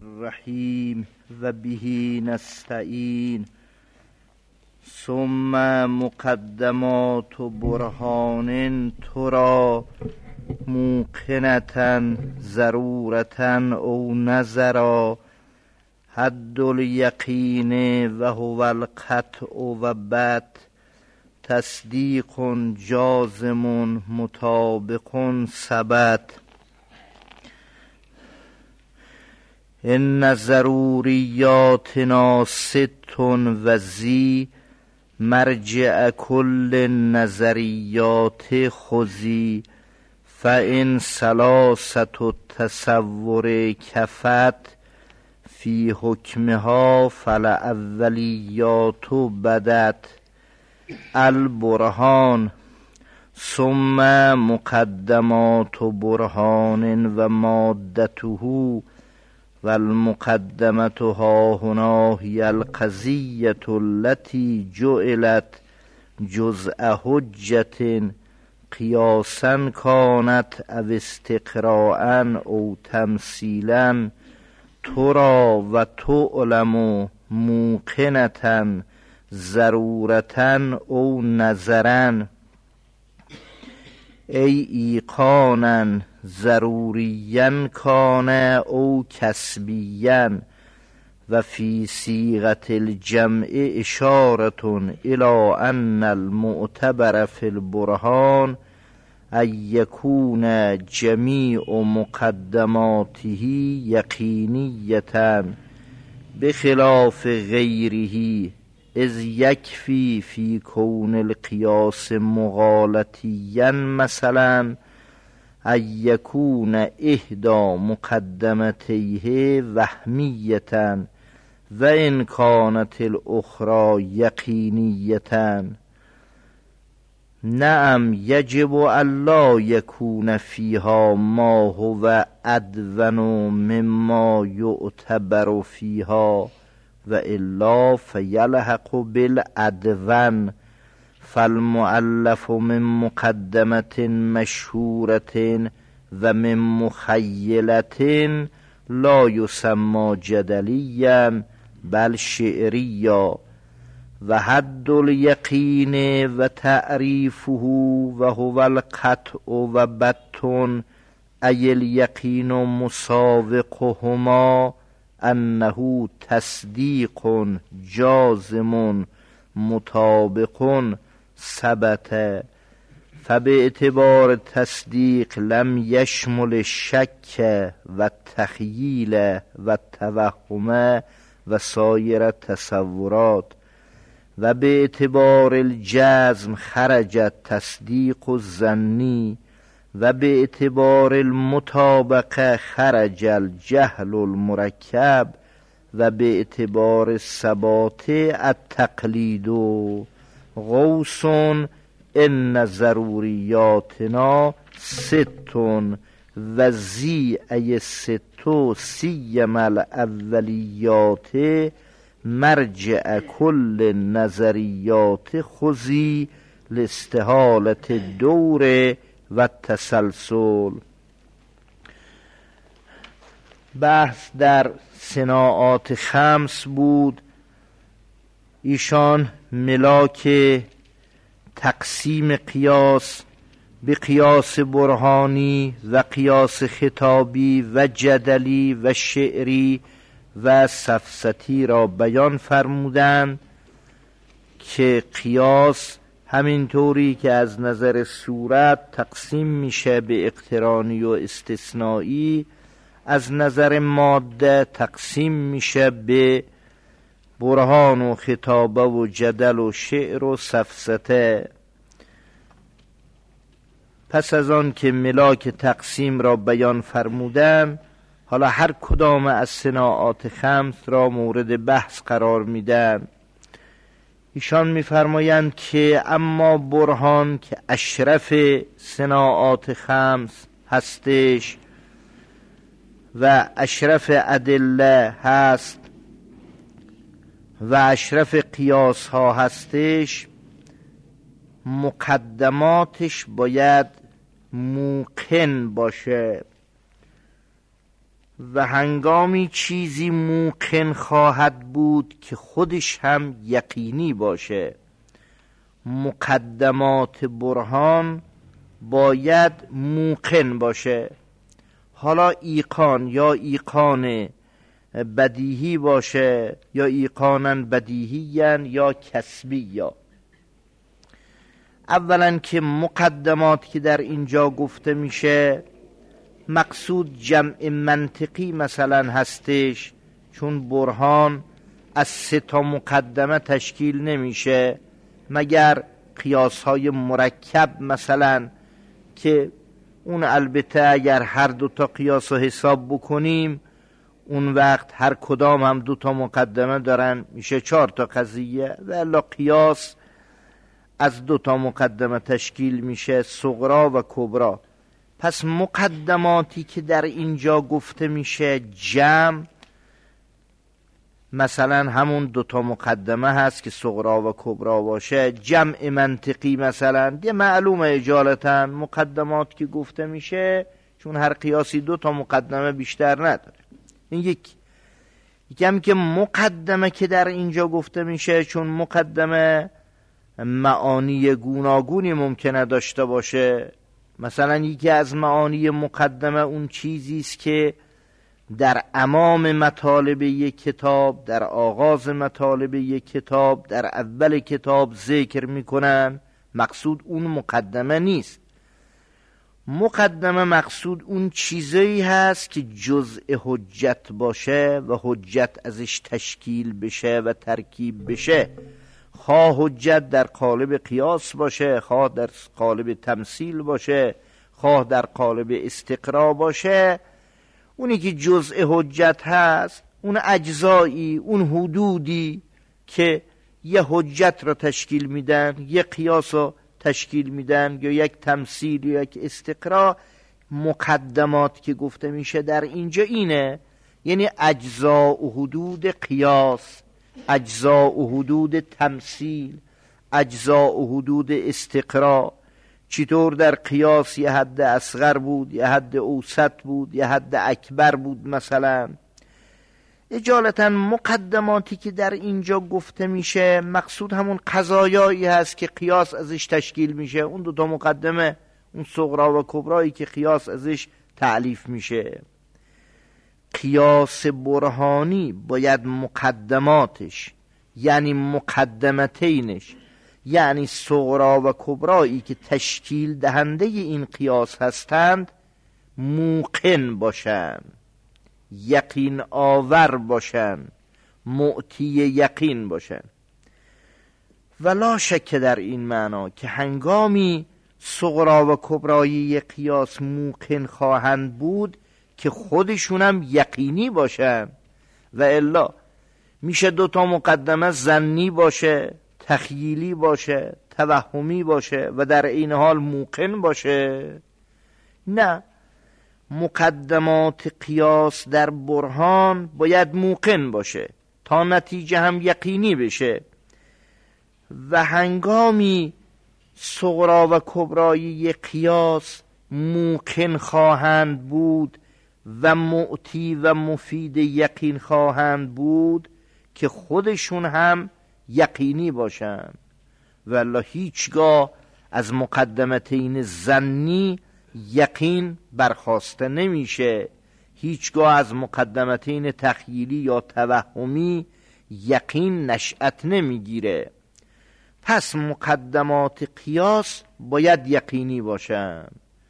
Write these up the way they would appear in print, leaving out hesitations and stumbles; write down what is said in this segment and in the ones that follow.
الرحیم و به نستعین. ثم مقدمات برهان ترا موقنة ضرورة او نظرا حد الیقین و هو القطع و بت تصدیق جازم مطابق ثبت. ان ضروریاتنا ست و ذی مرجع کل نظریات خذی فان ثلاثة التصور کفت فی حکمها فالاولیات بدت. البرهان ثم مقدمات برهان و مادته و المقدمة هاهنا هی القضیة التي جعلت جزء حجة قیاسا کانت او استقراء او تمثیلا ترا و تعلم موقنة ضرورة او نظرا ای ایقانا ضروریا کان او کسبیا و فی صیغة الجمع اشارة الی ان المعتبر فی البرهان ان یکون جمیع مقدماته یقینیة بخلاف غیره اذ یکفی فی کون القیاس مغالطیا مثلا ان یکون احدی مقدمتیه وهمیة و ان کانت الاخری یقینیة. نعم یجب الا یکون فیها ما هو ادون مما یعتبر فیها و الا فیلحق بالادون فالمؤلف من مقدمة مشهورة و من مخیلة لا یسمى جدلیا بل شعریا و حد الیقین و تعریفه و هو القطع و بتن ای الیقین مساوقهما انه تصدیق جازم مطابق ثبت. فباعتبار التصدیق لم یشمل الشک و التخییل و التوهم و سایر التصورات و باعتبار الجزم خرج التصدیق الظنی و باعتبار المطابقه خرج الجهل المرکب و باعتبار الثبات التقلید. غوث ان ضروریاتنا ست و ذی ای ست سیما الاولیات مرجع کل نظریات خذی لاستحالة الدور و التسلسل. بحث در صناعات خمس بود. ایشان ملاک تقسیم قیاس به قیاس برهانی و قیاس خطابی و جدلی و شعری و سفسطی را بیان فرمودند که قیاس همینطوری که از نظر صورت تقسیم میشه به اقترانی و استثنایی، از نظر ماده تقسیم میشه به برهان و خطابه و جدل و شعر و سفسطه. پس از آن که ملاک تقسیم را بیان فرمودن، حالا هر کدام از صناعات خمس را مورد بحث قرار میدن. ایشان میفرمایند که اما برهان که اشرف صناعات خمس هستش و اشرف ادله هست و اشرف قیاس ها هستش، مقدماتش باید موقن باشه و هنگامی چیزی موقن خواهد بود که خودش هم یقینی باشه. مقدمات برهان باید موقن باشه. حالا ایقان یا ایقان بدیهی باشه یا ایقانا بدیهیاً یا کسبی. یا اولا که مقدمات که در اینجا گفته میشه مقصود جمع منطقی مثلا هستش، چون برهان از 3 مقدمه تشکیل نمیشه مگر قیاس‌های مرکب مثلا، که اون البته اگر هر 2 قیاس رو حساب بکنیم اون وقت هر کدام هم 2 مقدمه دارن، میشه 4 قضیه. و الا قیاس از 2 مقدمه تشکیل میشه، صغرا و کبرا. پس مقدماتی که در اینجا گفته میشه جمع، مثلا همون 2 مقدمه هست که صغرا و کبرا باشه. جمع منطقی مثلا یه معلومه اجالتا مقدمات که گفته میشه، چون هر قیاسی 2 مقدمه بیشتر نداره. این یکم که مقدمه که در اینجا گفته میشه، چون مقدمه معانی گوناگونی ممکنه داشته باشه. مثلا یکی از معانی مقدمه اون چیزی است که در امام مطالب یک کتاب، در آغاز مطالب یک کتاب، در اول کتاب ذکر میکنن. مقصود اون مقدمه نیست. مقدمه مقصود اون چیزایی هست که جزء حجت باشه و حجت ازش تشکیل بشه و ترکیب بشه، خواه حجت در قالب قیاس باشه، خواه در قالب تمثیل باشه، خواه در قالب استقرا باشه. اونی که جزء حجت هست، اون اجزایی، اون حدودی که یه حجت را تشکیل میدن، یه قیاس را تشکیل میدن، یا یک تمثیل یا یک استقرا. مقدمات که گفته میشه در اینجا اینه، یعنی اجزا و حدود قیاس، اجزا و حدود تمثیل، اجزا و حدود استقرا. چطور در قیاس یه حد اصغر بود، یه حد اوسط بود، یه حد اکبر بود مثلا. اجالتا مقدماتی که در اینجا گفته میشه مقصود همون قضایایی هست که قیاس ازش تشکیل میشه. اون 2 مقدمه، اون صغرا و کبرایی که قیاس ازش تعلیف میشه. قیاس برهانی باید مقدماتش، یعنی مقدمتینش، یعنی صغرا و کبرایی که تشکیل دهنده این قیاس هستند، موقن باشن، یقین آور باشن، معطی یقین باشن. ولا شک در این معنا که هنگامی صغرا و کبرایی قیاس موقن خواهند بود که خودشونم یقینی باشن. و الا میشه 2 مقدمه ظنی باشه، تخییلی باشه، توهمی باشه و در این حال موقن باشه؟ نه، مقدمات قیاس در برهان باید موقن باشه تا نتیجه هم یقینی بشه. و هنگامی صغرا و کبرایی قیاس موقن خواهند بود و معطی و مفید یقین خواهند بود که خودشون هم یقینی باشن. والله هیچگاه از مقدمتین ظنی یقین برخواسته نمیشه، هیچگاه از مقدمتین تخییلی یا توهمی یقین نشأت نمیگیره. پس مقدمات قیاس باید یقینی باشن.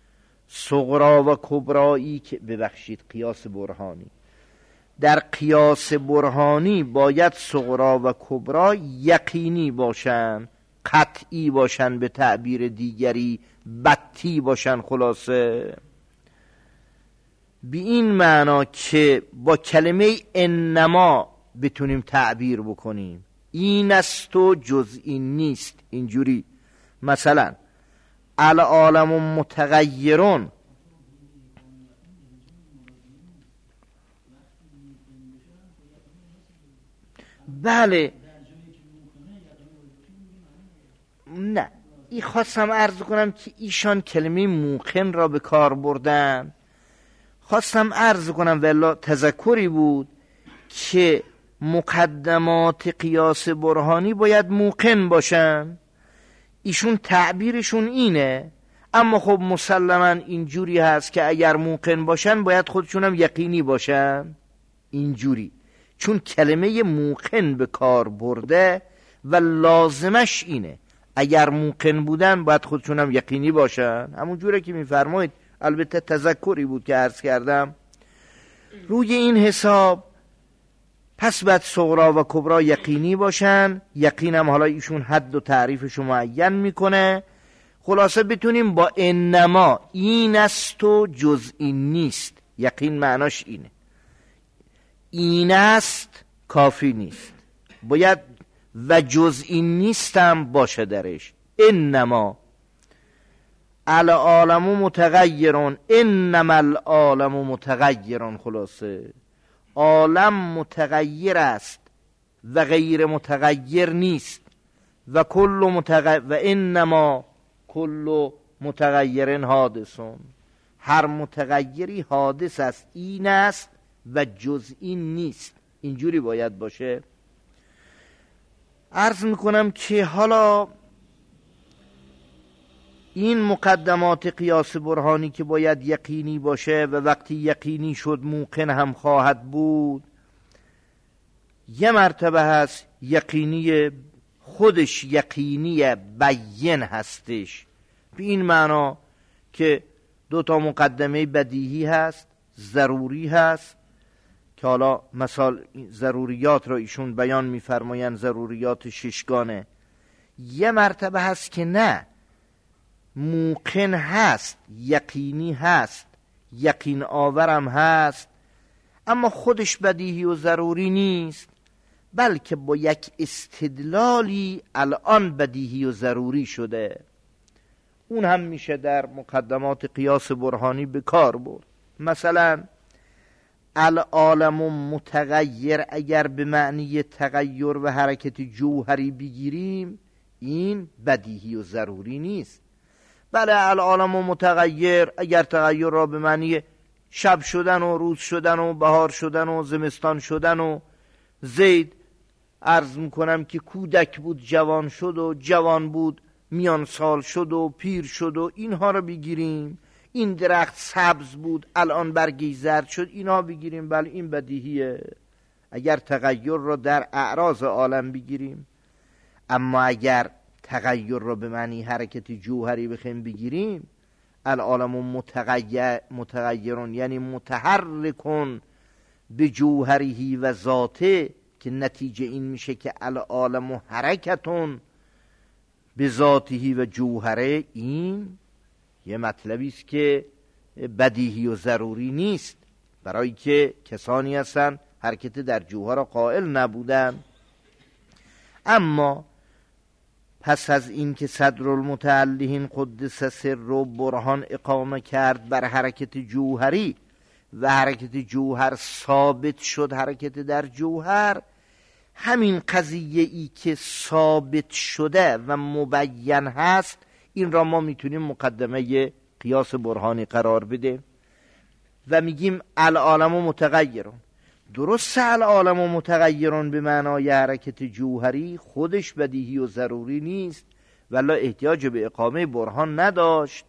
صغرا و کبرایی که قیاس برهانی، در قیاس برهانی باید صغرا و کبرا یقینی باشن، قطعی باشن، به تعبیر دیگری بطی باشن. خلاصه به این معنا که با کلمه انما بتونیم تعبیر بکنیم این است و جز این نیست. اینجوری مثلا العالم متغیرون، بله، نه، این خواستم عرض کنم که ایشان کلمه موقن را به کار بردن. خواستم عرض کنم والله تذکری بود که مقدمات قیاس برهانی باید موقن باشن. ایشون تعبیرشون اینه، اما خب مسلما اینجوری هست که اگر موقن باشن باید خودشون هم یقینی باشن اینجوری، چون کلمه موقن به کار برده و لازمش اینه اگر موقن بودن باید خودشون هم یقینی باشن، همون جوره که میفرمایید. البته تذکری بود که عرض کردم. روی این حساب پس باید صغرا و کبرا یقینی باشن. یقینم حالا ایشون حد و تعریفشو معین میکنه. خلاصه بتونیم با انما این است و جز این نیست، یقین معناش اینه، این است کافی نیست، باید و جز این نیستم باشه درش. انما العالم متغیرون، انما العالم متغیرون. خلاصه عالم متغیر است و غیر متغیر نیست و و انما کل متغیر حادثون. هر متغیری حادث است، این است و جز این نیست. اینجوری باید باشه. عرض میکنم که حالا این مقدمات قیاس برهانی که باید یقینی باشه و وقتی یقینی شد موقن هم خواهد بود، یه مرتبه هست یقینی خودش یقینی بیان هستش، به این معنا که دو تا مقدمه بدیهی هست، ضروری هست که حالا مثال ضروریات را ایشون بیان میفرمایند، ضروریات ششگانه. یه مرتبه هست که نه، موقن هست، یقینی هست، یقین آورم هست، اما خودش بدیهی و ضروری نیست، بلکه با یک استدلالی الان بدیهی و ضروری شده. اون هم میشه در مقدمات قیاس برهانی به کار برد. مثلا العالم متغیر اگر به معنی تغییر و حرکت جوهری بگیریم، این بدیهی و ضروری نیست. بله العالم متغیر اگر تغییر را به معنی شب شدن و روز شدن و بهار شدن و زمستان شدن و زید عرض میکنم که کودک بود جوان شد و جوان بود میان سال شد و پیر شد و اینها را بگیریم، این درخت سبز بود الان برگی زرد شد، اینها بگیریم، بله این بدیهیه اگر تغییر را در اعراض عالم بگیریم. اما اگر تغییر را به معنی حرکت جوهری بخیم بگیریم، العالم متغیرون یعنی متحرکون به جوهری و ذاته، که نتیجه این میشه که العالم حرکتون به ذاته و جوهره. این یه مطلبی است که بدیهی و ضروری نیست، برای که کسانی هستن حرکت در جوهر قائل نبودن. اما پس از این که صدرالمتعلین قدس سر رو برهان اقامه کرد بر حرکت جوهری و حرکت جوهر ثابت شد، حرکت در جوهر، همین قضیه ای که ثابت شده و مبین هست، این را ما میتونیم مقدمه قیاس برهانی قرار بده و میگیم العالم متغیرون. درست العالم متغیرون به معنای حرکت جوهری خودش بدیهی و ضروری نیست، ولی احتیاج به اقامه برهان نداشت.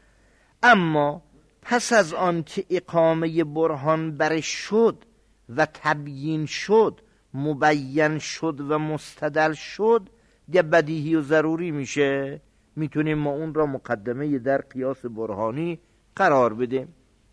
اما پس از آن که اقامه برهان برش شد و تبیین شد، مبین شد و مستدل شد، دیگه بدیهی و ضروری میشه، میتونیم ما اون را مقدمه در قیاس برهانی قرار بدیم.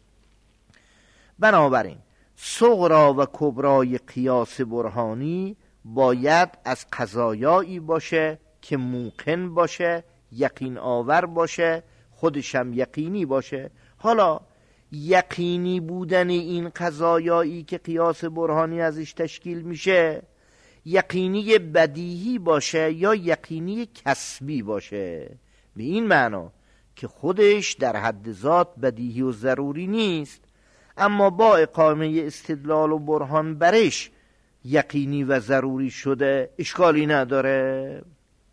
بنابراین صغرا و کبرای قیاس برهانی باید از قضایایی باشه که موقن باشه، یقین آور باشه، خودشم یقینی باشه. حالا یقینی بودن این قضایایی که قیاس برهانی ازش تشکیل میشه، یقینی بدیهی باشه یا یقینی کسبی باشه، به این معنا که خودش در حد ذات بدیهی و ضروری نیست، اما با اقامه استدلال و برهان برش یقینی و ضروری شده، اشکالی نداره.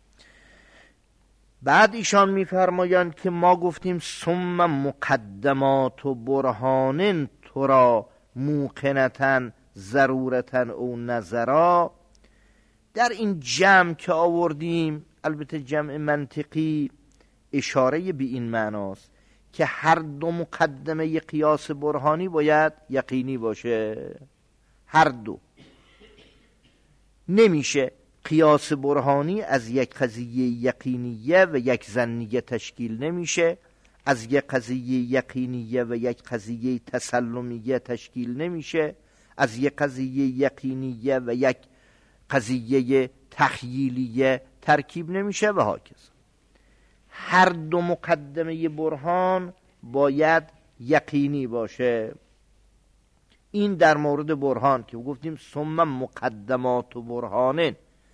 بعد ایشان میفرمایند که ما گفتیم ثم مقدمات و برهان تو را موقنتن ضرورتن او نظرا. در این جمع که آوردیم، البته جمع منطقی، اشاره به این معناست که هر دو مقدمه قیاس برهانی باید یقینی باشه. هر دو. نمیشه قیاس برهانی از یک قضیه یقینیه و یک ظنیه تشکیل نمیشه، از یک قضیه یقینیه و یک قضیه تسلمیه تشکیل نمیشه، از یک قضیه یقینیه و یک قضیه تخییلیه ترکیب نمیشه و هاکذا. هر دو مقدمه برهان باید یقینی باشه. این در مورد برهان که گفتیم ثم مقدمات و برهانه.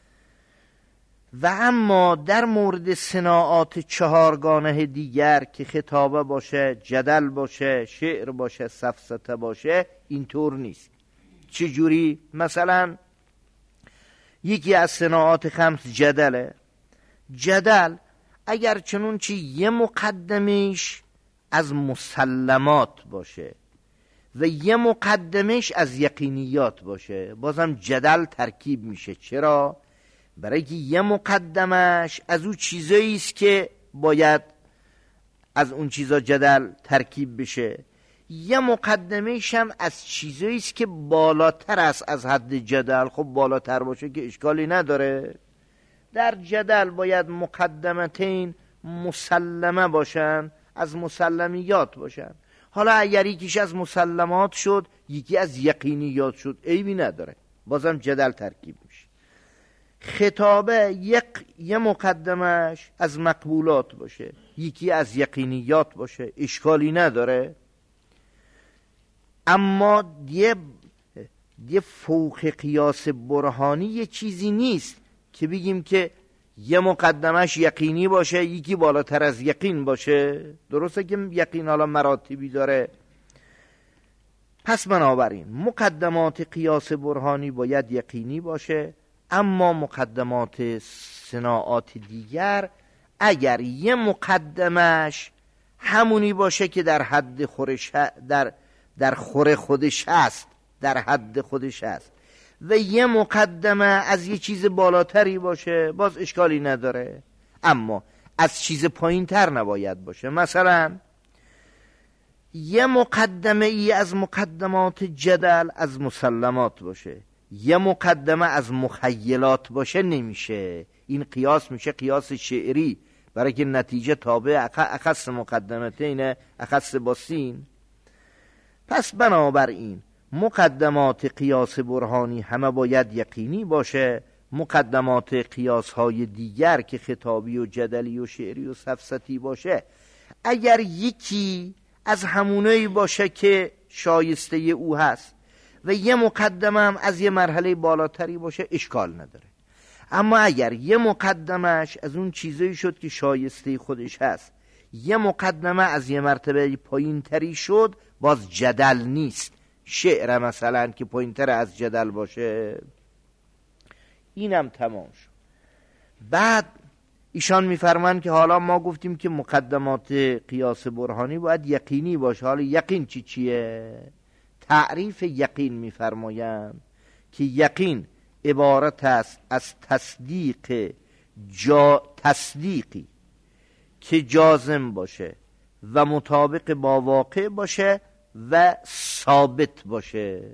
و اما در مورد صناعات چهارگانه دیگر که خطابه باشه، جدل باشه، شعر باشه، سفسطه باشه، اینطور نیست. چجوری؟ مثلا یکی از صناعات خمس جدله. جدل اگر چنون چی یه مقدمش از مسلمات باشه و یه مقدمش از یقینیات باشه، بازم جدل ترکیب میشه. چرا؟ برای که یه مقدمش از اون چیزایی است که باید از اون چیزا جدل ترکیب بشه، یه مقدمش هم از چیزایی است که بالاتر است از حد جدل. خب بالاتر باشه که اشکالی نداره. در جدل باید مقدمتین مسلمه باشن، از مسلمیات باشن. حالا اگر یکیش از مسلمات شد، یکی از یقینیات شد، عیبی نداره، بازم جدل ترکیب میشه. خطابه یه مقدمش از مقبولات باشه، یکی از یقینیات باشه، اشکالی نداره. اما یه فوق قیاس برهانی یه چیزی نیست که بگیم که یه مقدمش یقینی باشه، یکی بالاتر از یقین باشه. درسته که یقین حالا مراتبی داره. پس بنابراین مقدمات قیاس برهانی باید یقینی باشه، اما مقدمات صناعات دیگر اگر یه مقدمش همونی باشه که در حد خورش در خور خودش هست، در حد خودش هست، و یه مقدمه از یه چیز بالاتری باشه، باز اشکالی نداره، اما از چیز پایین تر نباید باشه. مثلا یه مقدمه ای از مقدمات جدل از مسلمات باشه، یه مقدمه از مخیلات باشه، نمیشه. این قیاس میشه قیاس شعری، برای که نتیجه تابع اخص مقدمتین اخص با سین. پس بنابراین مقدمات قیاس برهانی همه باید یقینی باشه. مقدمات قیاس های دیگر که خطابی و جدلی و شعری و سفسطی باشه، اگر یکی از همونایی باشه که شایسته او هست و یه مقدمه هم از یه مرحله بالاتری باشه، اشکال نداره. اما اگر یه مقدمش از اون چیزایی شد که شایسته خودش هست، یه مقدمه از یه مرتبه پایین تری شد، باز جدل نیست. شعر مثلا که پایین تر از جدل باشه، اینم تمام شد. بعد ایشان میفرمان که حالا ما گفتیم که مقدمات قیاس برهانی باید یقینی باشه. حالا یقین چیه؟ تعریف یقین میفرمایند که یقین عبارت است از تصدیقی که جازم باشه و مطابق با واقع باشه و ثابت باشه.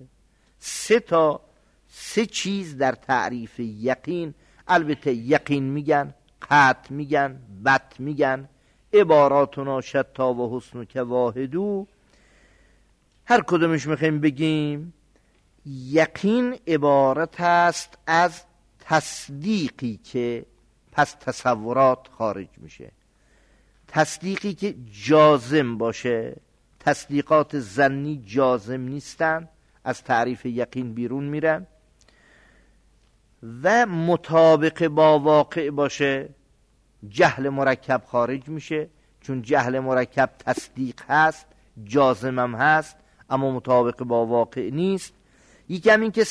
سه چیز در تعریف یقین. البته یقین میگن، قطع میگن، بت میگن، عباراتنا شتا و حسن که واحدو. هر کدومش میخوایم بگیم. یقین عبارت است از تصدیقی که پس تصورات خارج میشه، تصدیقی که جازم باشه. تصدیقات ظنی جازم نیستن، از تعریف یقین بیرون میرن. و مطابق با واقع باشه، جهل مرکب خارج میشه، چون جهل مرکب تصدیق هست، جازم هم هست، اما مطابق با واقع نیست. یکم این که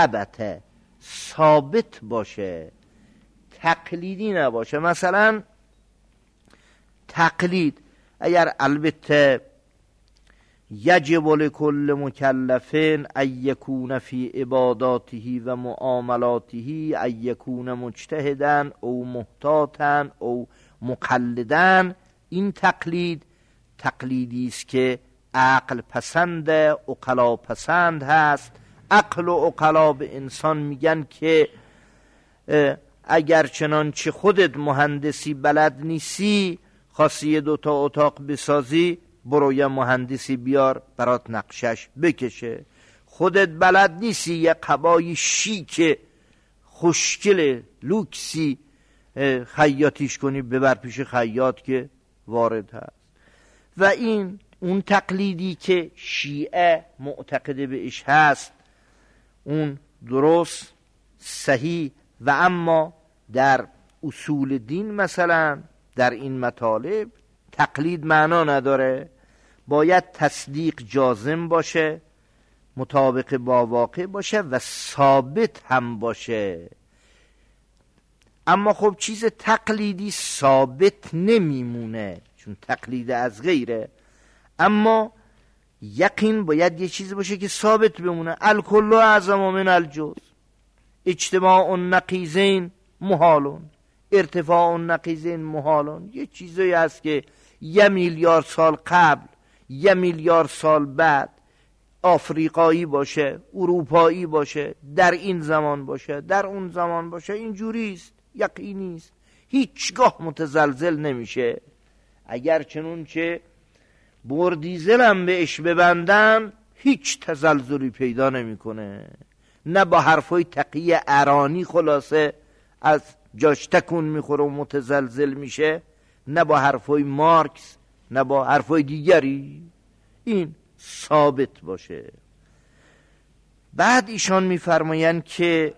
ثابت باشه، تقلیدی نباشه. مثلا تقلید اگر البته یجب لکل مکلف ان یکون فی عباداته و معاملاته ان یکون مجتهدا او محتاطا او مقلدا. این تقلیدی است که عقل پسند، عقلا پسند هست. عقل و عقلا به انسان میگن که اگر چنانچه خودت مهندسی بلد نیستی، خواستی 2 اتاق بسازی، برو یه مهندسی بیار برات نقشش بکشه. خودت بلد نیستی یه قبای شیک خوشگل لوکسی خیاطیش کنی، ببر پیش خیاط که وارد هست. و این اون تقلیدی که شیعه معتقد بهش هست، اون درست صحیح. و اما در اصول دین مثلا در این مطالب تقلید معنا نداره، باید تصدیق جازم باشه، مطابق با واقع باشه و ثابت هم باشه. اما خب چیز تقلیدی ثابت نمیمونه چون تقلید از غیره، اما یقین باید یه چیز باشه که ثابت بمونه. الکل اعظم من الجزء، اجتماع النقیضین محالون، ارتفاع النقیضین محالون. یه چیزایی هست که 1 میلیارد سال قبل، 1 میلیارد سال بعد آفریقایی باشه، اروپایی باشه، در این زمان باشه، در اون زمان باشه، اینجوریست، یقینیست، هیچگاه متزلزل نمیشه. اگر چنونچه بردیزل هم بهش ببندن هیچ تزلزلی پیدا نمیکنه. نه با حرفای تقی ارانی خلاصه از جاش تکون میخوره و متزلزل میشه، نه با حرفای مارکس، نه با حرفای دیگری. این ثابت باشه. بعد ایشان میفرمایند که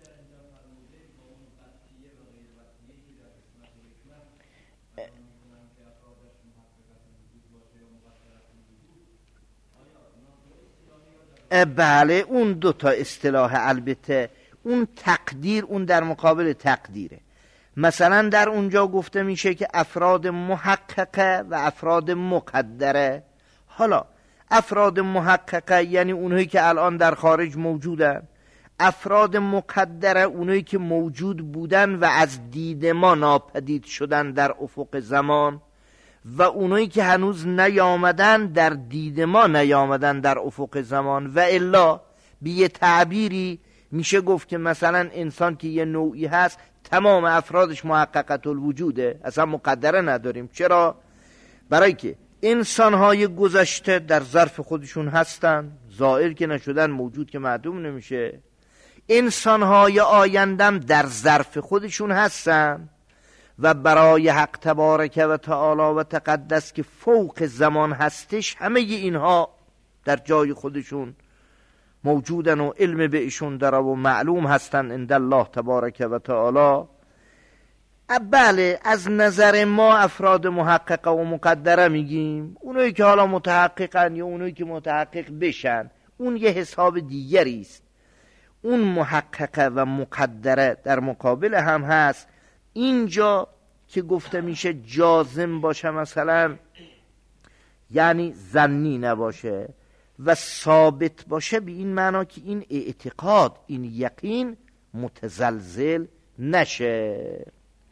بله اون 2 اصطلاح، البته اون تقدیر، اون در مقابل تقدیره. مثلا در اونجا گفته میشه که افراد محققه و افراد مقدره. حالا افراد محققه یعنی اونهایی که الان در خارج موجودن، افراد مقدره اونهایی که موجود بودن و از دید ما ناپدید شدن در افق زمان، و اونایی که هنوز نیامدن در دید ما نیامدن در افق زمان. و الا به یه تعبیری میشه گفت که مثلا انسان که یه نوعی هست تمام افرادش محققت الوجوده، اصلا مقدره نداریم. چرا؟ برای که انسانهای گذشته در ظرف خودشون هستن، زائر که نشدن موجود که معدوم نمیشه. انسانهای آیندم در ظرف خودشون هستن و برای حق تبارک و تعالی و تقدس که فوق زمان هستش، همه اینها در جای خودشون موجودن و علم به ایشون داره و معلوم هستن عند الله تبارک و تعالی. بله از نظر ما افراد محققه و مقدره میگیم، اونایی که حالا متحققن یا اونایی که متحقق بشن اون یه حساب دیگری است. اون محققه و مقدره در مقابل هم هست. اینجا که گفته میشه جازم باشه مثلا یعنی ظنی نباشه و ثابت باشه، به این معنا که این اعتقاد، این یقین متزلزل نشه.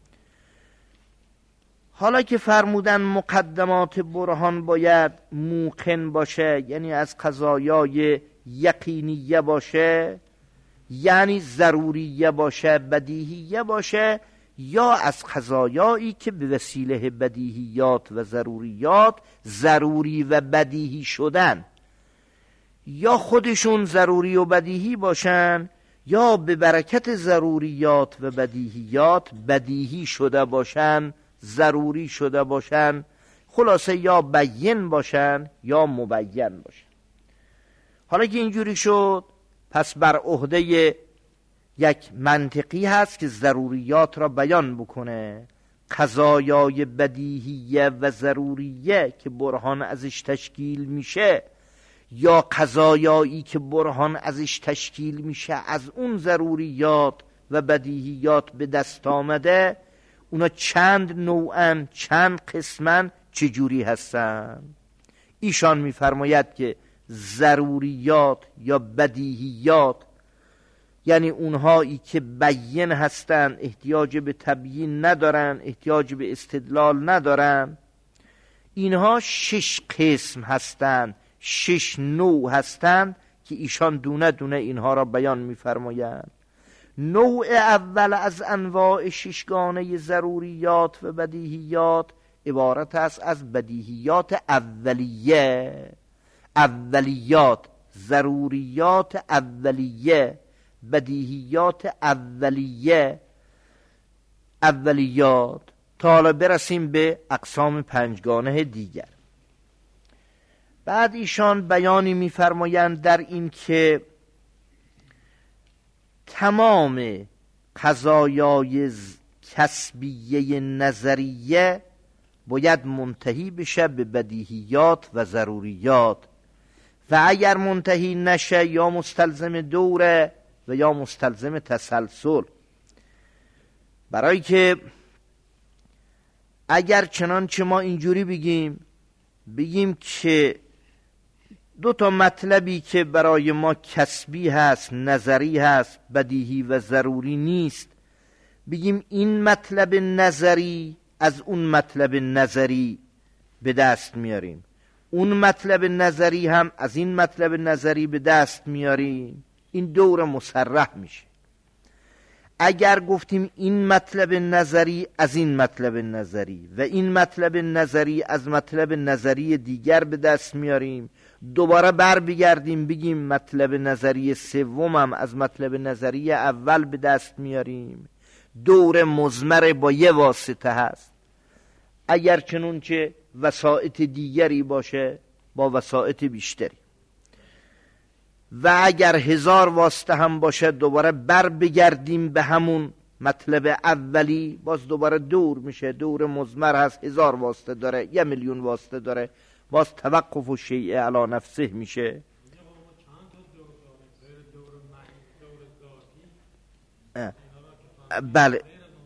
حالا که فرمودن مقدمات برهان باید موقن باشه، یعنی از قضایای یقینیه باشه، یعنی ضروریه باشه، بدیهیه باشه، یا از قضایایی که به وسیله بدیهیات و ضروریات ضروری و بدیهی شدن، یا خودشون ضروری و بدیهی باشن، یا به برکت ضروریات و بدیهیات بدیهی شده باشن، ضروری شده باشن، خلاصه یا بیان باشن یا مبین باشن. حالا که اینجوری شد، پس بر عهده یک منطقی هست که ضروریات را بیان بکنه. قضایای بدیهیه و ضروریه که برهان ازش تشکیل میشه، یا قضایایی که برهان ازش تشکیل میشه از اون ضروریات و بدیهیات به دست آمده، اونا چند نوعن، چند قسمن، چجوری هستن؟ ایشان میفرماید که ضروریات یا بدیهیات، یعنی اونهایی که بیان هستند، احتیاج به تبیین ندارن، احتیاج به استدلال ندارن، اینها 6 قسم هستند، 6 نوع هستند که ایشان دونه دونه اینها را بیان میفرمایند. نوع اول از انواع 6 گانه ضروریات و بدیهیات عبارت است از بدیهیات اولیه. اولیات، ضروریات اولیه، بدیهیات اولیه، اولیات، تا حالا برسیم به اقسام 5 گانه دیگر. بعد ایشان بیانی می‌فرمایند در این که تمام قضایای کسبیه نظریه باید منتهی بشه به بدیهیات و ضروریات، و اگر منتهی نشه یا مستلزم دوره و یا مستلزم تسلسل. برای که اگر چنانچه ما اینجوری بگیم که 2 تا مطلبی که برای ما کسبی هست، نظری هست، بدیهی و ضروری نیست، بگیم این مطلب نظری از اون مطلب نظری به دست میاریم، اون مطلب نظری هم از این مطلب نظری به دست میاریم، این دور مصرح میشه. اگر گفتیم این مطلب نظری از این مطلب نظری و این مطلب نظری از مطلب نظری دیگر به دست میاریم، دوباره بر بگردیم بگیم مطلب نظری سومم از مطلب نظری اول به دست میاریم، دور مضمر با یه واسطه هست. اگر چنونچه وسائط دیگری باشه با وسائط بیشتری، و اگر 1000 واسطه هم باشه دوباره بر بگردیم به همون مطلب اولی، باز دوباره دور میشه، دور مضمر هست، 1000 واسطه داره، 1,000,000 واسطه داره، باز توقف و شیء علی نفسه میشه. بله،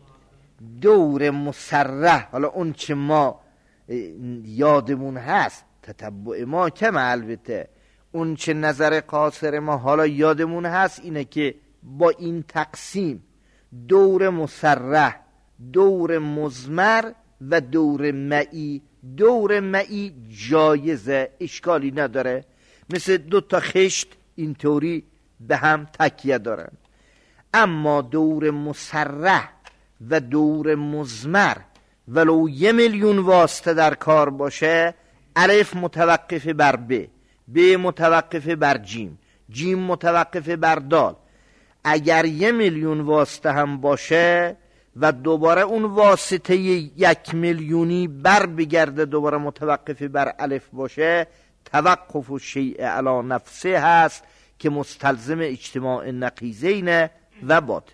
دور مصرح، حالا اون چه ما یادمون هست، تتبع ما کم، البته اون چه نظر قاصر ما حالا یادمون هست اینه که با این تقسیم دور مصرح، دور مضمر و دور معی، دور معی جایزه، اشکالی نداره، مثل 2 تا خشت اینطوری به هم تکیه دارن. اما دور مصرح و دور مضمر ولو 1,000,000 واسطه در کار باشه، الف متوقف بر ب متوقف بر جیم متوقف بر دال. اگر 1,000,000 واسطه هم باشه و دوباره اون واسطه 1,000,000 بر بگرده دوباره متوقف بر الف باشه، توقف و شیء علی نفسه هست که مستلزم اجتماع نقیضین و باطل.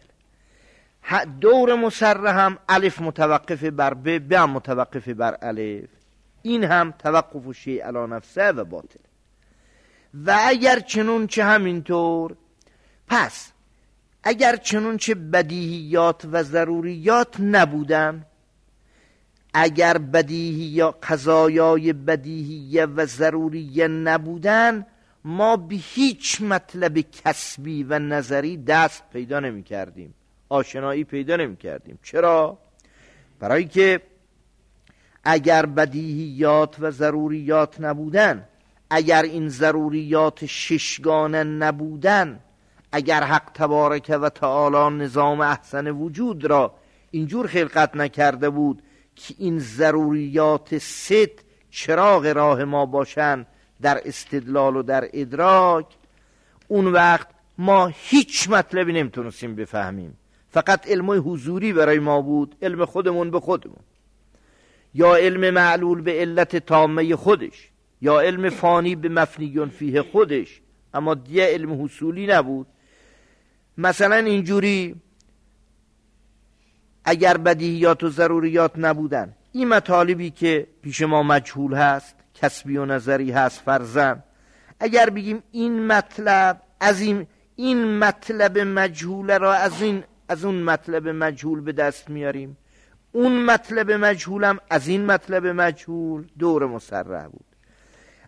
دور مصرح هم الف متوقف بر ب هم متوقف بر الف، این هم توقف و شیء علی نفسه و باطل. و اگر چنونچه همینطور، پس اگر چنونچه بدیهیات و ضروریات نبودن، اگر بدیهیات قضایای بدیهیه و ضروریه نبودن، ما به هیچ مطلب کسبی و نظری دست پیدا نمی کردیم، آشنایی پیدا نمی کردیم. چرا؟ برای که اگر بدیهیات و ضروریات نبودن، اگر این ضروریات 6 گانه نبودن، اگر حق تبارک و تعالی نظام احسن وجود را اینجور خلقت نکرده بود که این ضروریات 6 چراغ راه ما باشن در استدلال و در ادراک، اون وقت ما هیچ مطلبی نمیتونستیم بفهمیم. فقط علم حضوری برای ما بود، علم خودمون به خودمون، یا علم معلول به علت تامه خودش، یا علم فانی به مفنی فیه خودش، اما دیگه علم حصولی نبود. مثلا اینجوری اگر بدیهیات و ضروریات نبودن، این مطالبی که پیش ما مجهول هست، کسبی و نظری هست فرضاً، اگر بگیم این مطلب از این مطلب مجهول را از اون مطلب مجهول به دست میاریم، اون مطلب مجهولم از این مطلب مجهول، دور مصرح بود.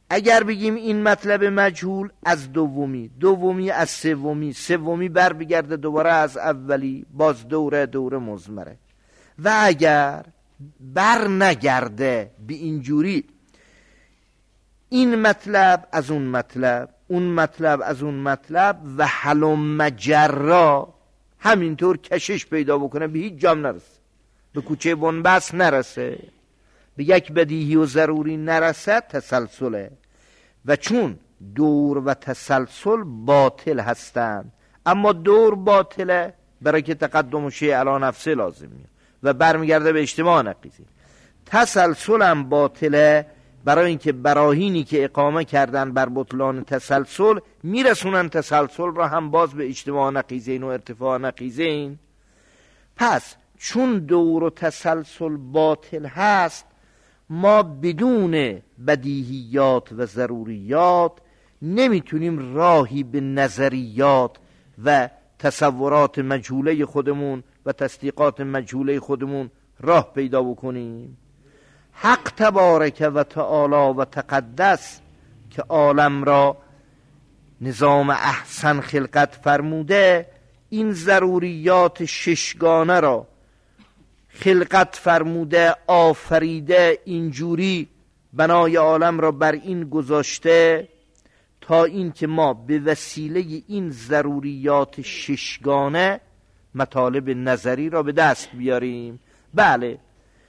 اگر بگیم این مطلب مجهول از دومی، دومی از سومی، سومی بر بگرده دوباره از اولی، باز دوره مضمره. و اگر بر نگرده به اینجوری این مطلب از اون مطلب، اون مطلب از اون مطلب و حلم مجرا همینطور کشش پیدا بکنه، به هیچ جام نرسه، به کوچه بنبست نرسه، به یک بدیهی و ضروری نرسه، تسلسله. و چون دور و تسلسل باطل هستند، اما دور باطله برای که تقدم و شیء علی نفسه لازم میاد و برمیگرده به اجتماع نقیضی. تسلسل هم باطله برای اینکه براهینی که اقامه کردن بر بطلان تسلسل میرسونن تسلسل را هم باز به اجتماع نقیضین و ارتفاع نقیضین. پس چون دور و تسلسل باطل هست، ما بدون بدیهیات و ضروریات نمیتونیم راهی به نظریات و تصورات مجهوله خودمون و تصدیقات مجهوله خودمون راه پیدا بکنیم. حق تبارک و تعالی و تقدس که عالم را نظام احسن خلقت فرموده، این ضروریات ششگانه را خلقت فرموده، آفریده، اینجوری بنای عالم را بر این گذاشته تا این که ما به وسیله این ضروریات ششگانه مطالب نظری را به دست بیاریم. بله،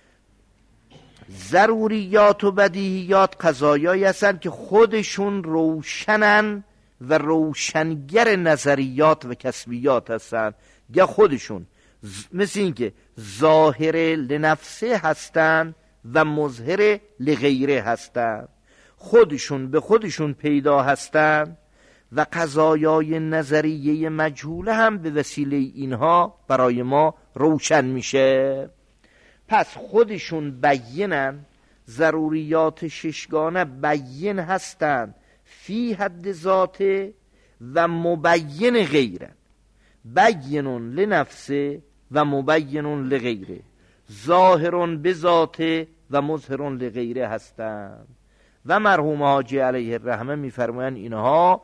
ضروریات و بدیهیات قضایایی هستند که خودشون روشنن و روشنگر نظریات و کسبیات هستند، یا خودشون مثل این که ظاهر لنفسه هستند و مظهر لغیره هستند، خودشون به خودشون پیدا هستند و قضایای نظریه مجهوله هم به وسیله اینها برای ما روشن میشه. پس خودشون بینن، ضروریات ششگانه بین هستند فی حد ذاته و مبین غیره، بینون لنفسه و مبینون لغیره، ظاهرون به ذاته و مظهرون لغیره هستند. و مرحوم حاجی علیه الرحمه میفرمایند اینها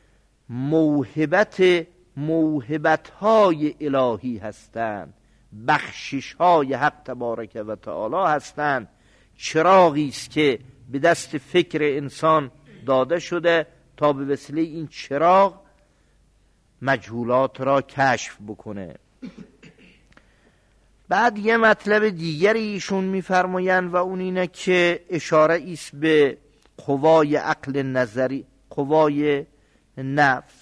موهبت های الهی هستند، بخشش های حق تبارک و تعالی هستند، چراغی است که به دست فکر انسان داده شده تا به وسیله این چراغ مجهولات را کشف بکنه. بعد یه مطلب دیگری ایشون میفرمایند و اون اینه که اشاره ایست به قوای عقل نظری، قوای نفس.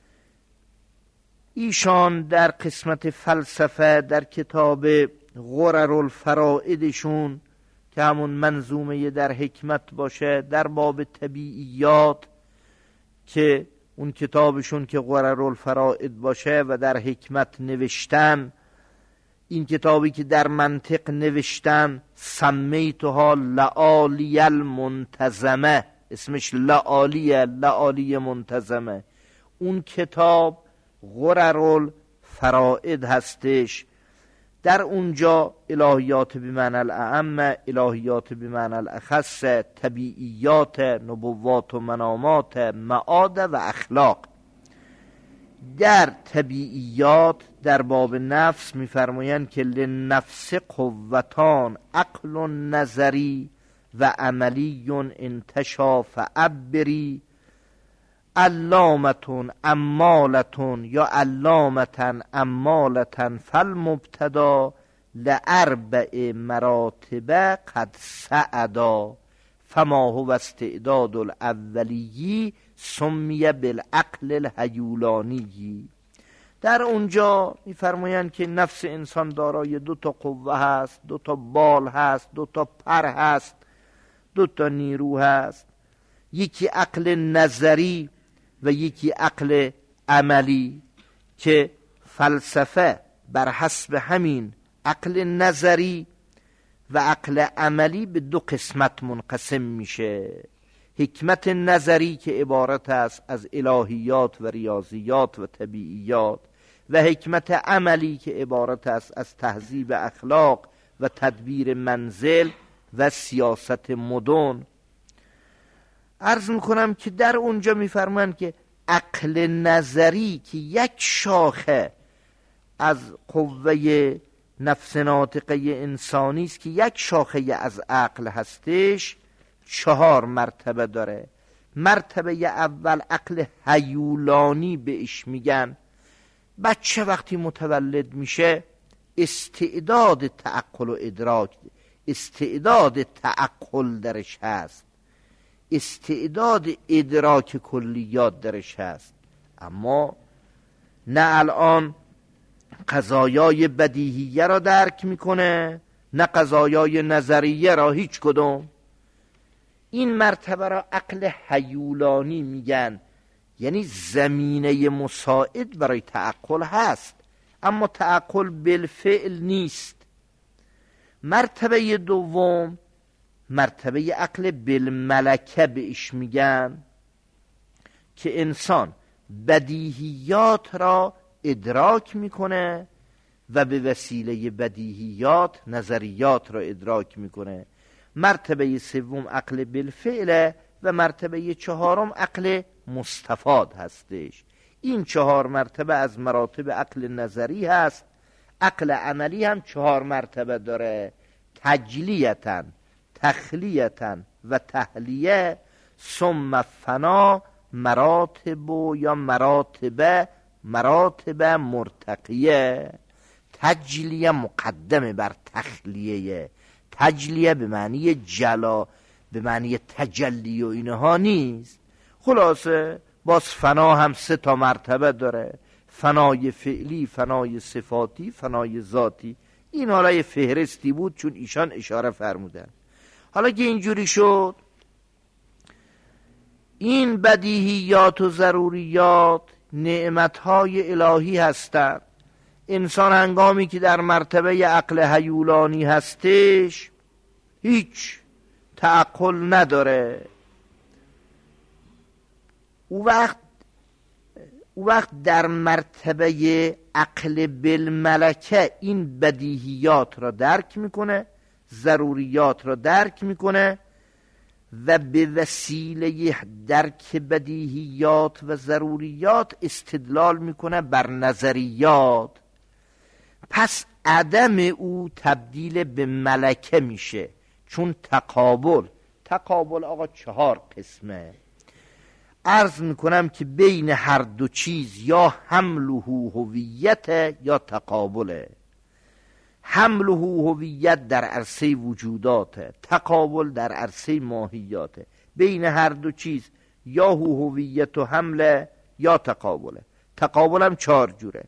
ایشان در قسمت فلسفه در کتاب غرر الفرائدشون که همون منظومه در حکمت باشه، در باب طبیعیات که اون کتابشون که غرر الفرائد باشه و در حکمت نوشتن، این کتابی که در منطق نوشتن سمیتها لعالی المنتظمه، اسمش لعالی منتظمه، اون کتاب غرر الفرائد هستش. در اونجا الهیات بمعنی الاعم، الهیات بمعنی الاخص، طبیعیات، نبوات و منامات، معاد و اخلاق. در طبیعیات در باب نفس میفرمایند که لنفس قوتان عقل نظری و عملی انتشا فعبری، علامتون امالتون یا علامتن امالتن فالمبتدا لاربع مراتب قد سعدا فما هو استعداد الاولیی سمیه بالعقل الهیولانی. در اونجا میفرمایند که نفس انسان دارای 2 قوه هست، 2 بال هست، 2 پر هست، 2 نیرو هست، یکی عقل نظری و یکی عقل عملی، که فلسفه بر حسب همین عقل نظری و عقل عملی به 2 قسمت منقسم میشه. حکمت نظری که عبارت است از الهیات و ریاضیات و طبیعیات، و حکمت عملی که عبارت است از تهذیب اخلاق و تدبیر منزل و سیاست مدن. عرض میکنم که در اونجا میفرمان که عقل نظری که یک شاخه از قوه نفس ناطقه انسانی است، که یک شاخه از عقل هستش، 4 مرتبه داره. مرتبه اول عقل هیولانی بهش میگن. بچه وقتی متولد میشه استعداد تعقل و ادراک، استعداد تعقل درش هست، استعداد ادراک کلیات درش هست، اما نه الان قضایای بدیهیه را درک میکنه نه قضایای نظریه را، هیچ کدوم. این مرتبه را عقل هیولانی میگن، یعنی زمینه مساعد برای تعقل هست اما تعقل بالفعل نیست. مرتبه دوم مرتبه عقل بالملکه بهش میگن، که انسان بدیهیات را ادراک میکنه و به وسیله بدیهیات نظریات را ادراک میکنه. مرتبه سوم عقل بالفعل و مرتبه 4 عقل مستفاد هستش. این 4 مرتبه از مراتب عقل نظری هست. عقل عملی هم 4 مرتبه داره: تجلیتا، تخلیتا و تحلیه، ثم فنا، مراتب یا مراتب مرتقیه. تجلیه مقدمه بر تخلیه. تجلیه به معنی جلا، به معنی تجلی و اینها نیست. خلاصه باز فنا هم 3 مرتبه داره: فنای فعلی، فنای صفاتی، فنای ذاتی. این حالا یه فهرستی بود چون ایشان اشاره فرمودن. حالا که اینجوری شد، این بدیهیات و ضروریات نعمتهای الهی هستند. انسان هنگامی که در مرتبه عقل هیولانی هستش هیچ تعقل نداره. او وقت در مرتبه عقل بالملکه این بدیهیات را درک میکنه، ضروریات را درک میکنه و به وسیله درک بدیهیات و ضروریات استدلال میکنه بر نظریات. پس عدم او تبدیل به ملکه میشه، چون تقابل آقا 4 قسمه. عرض میکنم که بین هر دو چیز یا حمله هویت یا تقابله. حمله هویت در عرصه وجوداته، تقابل در عرصه ماهیاته. بین هر دو چیز یا هویت و حمله یا تقابله. تقابل هم 4 جوره: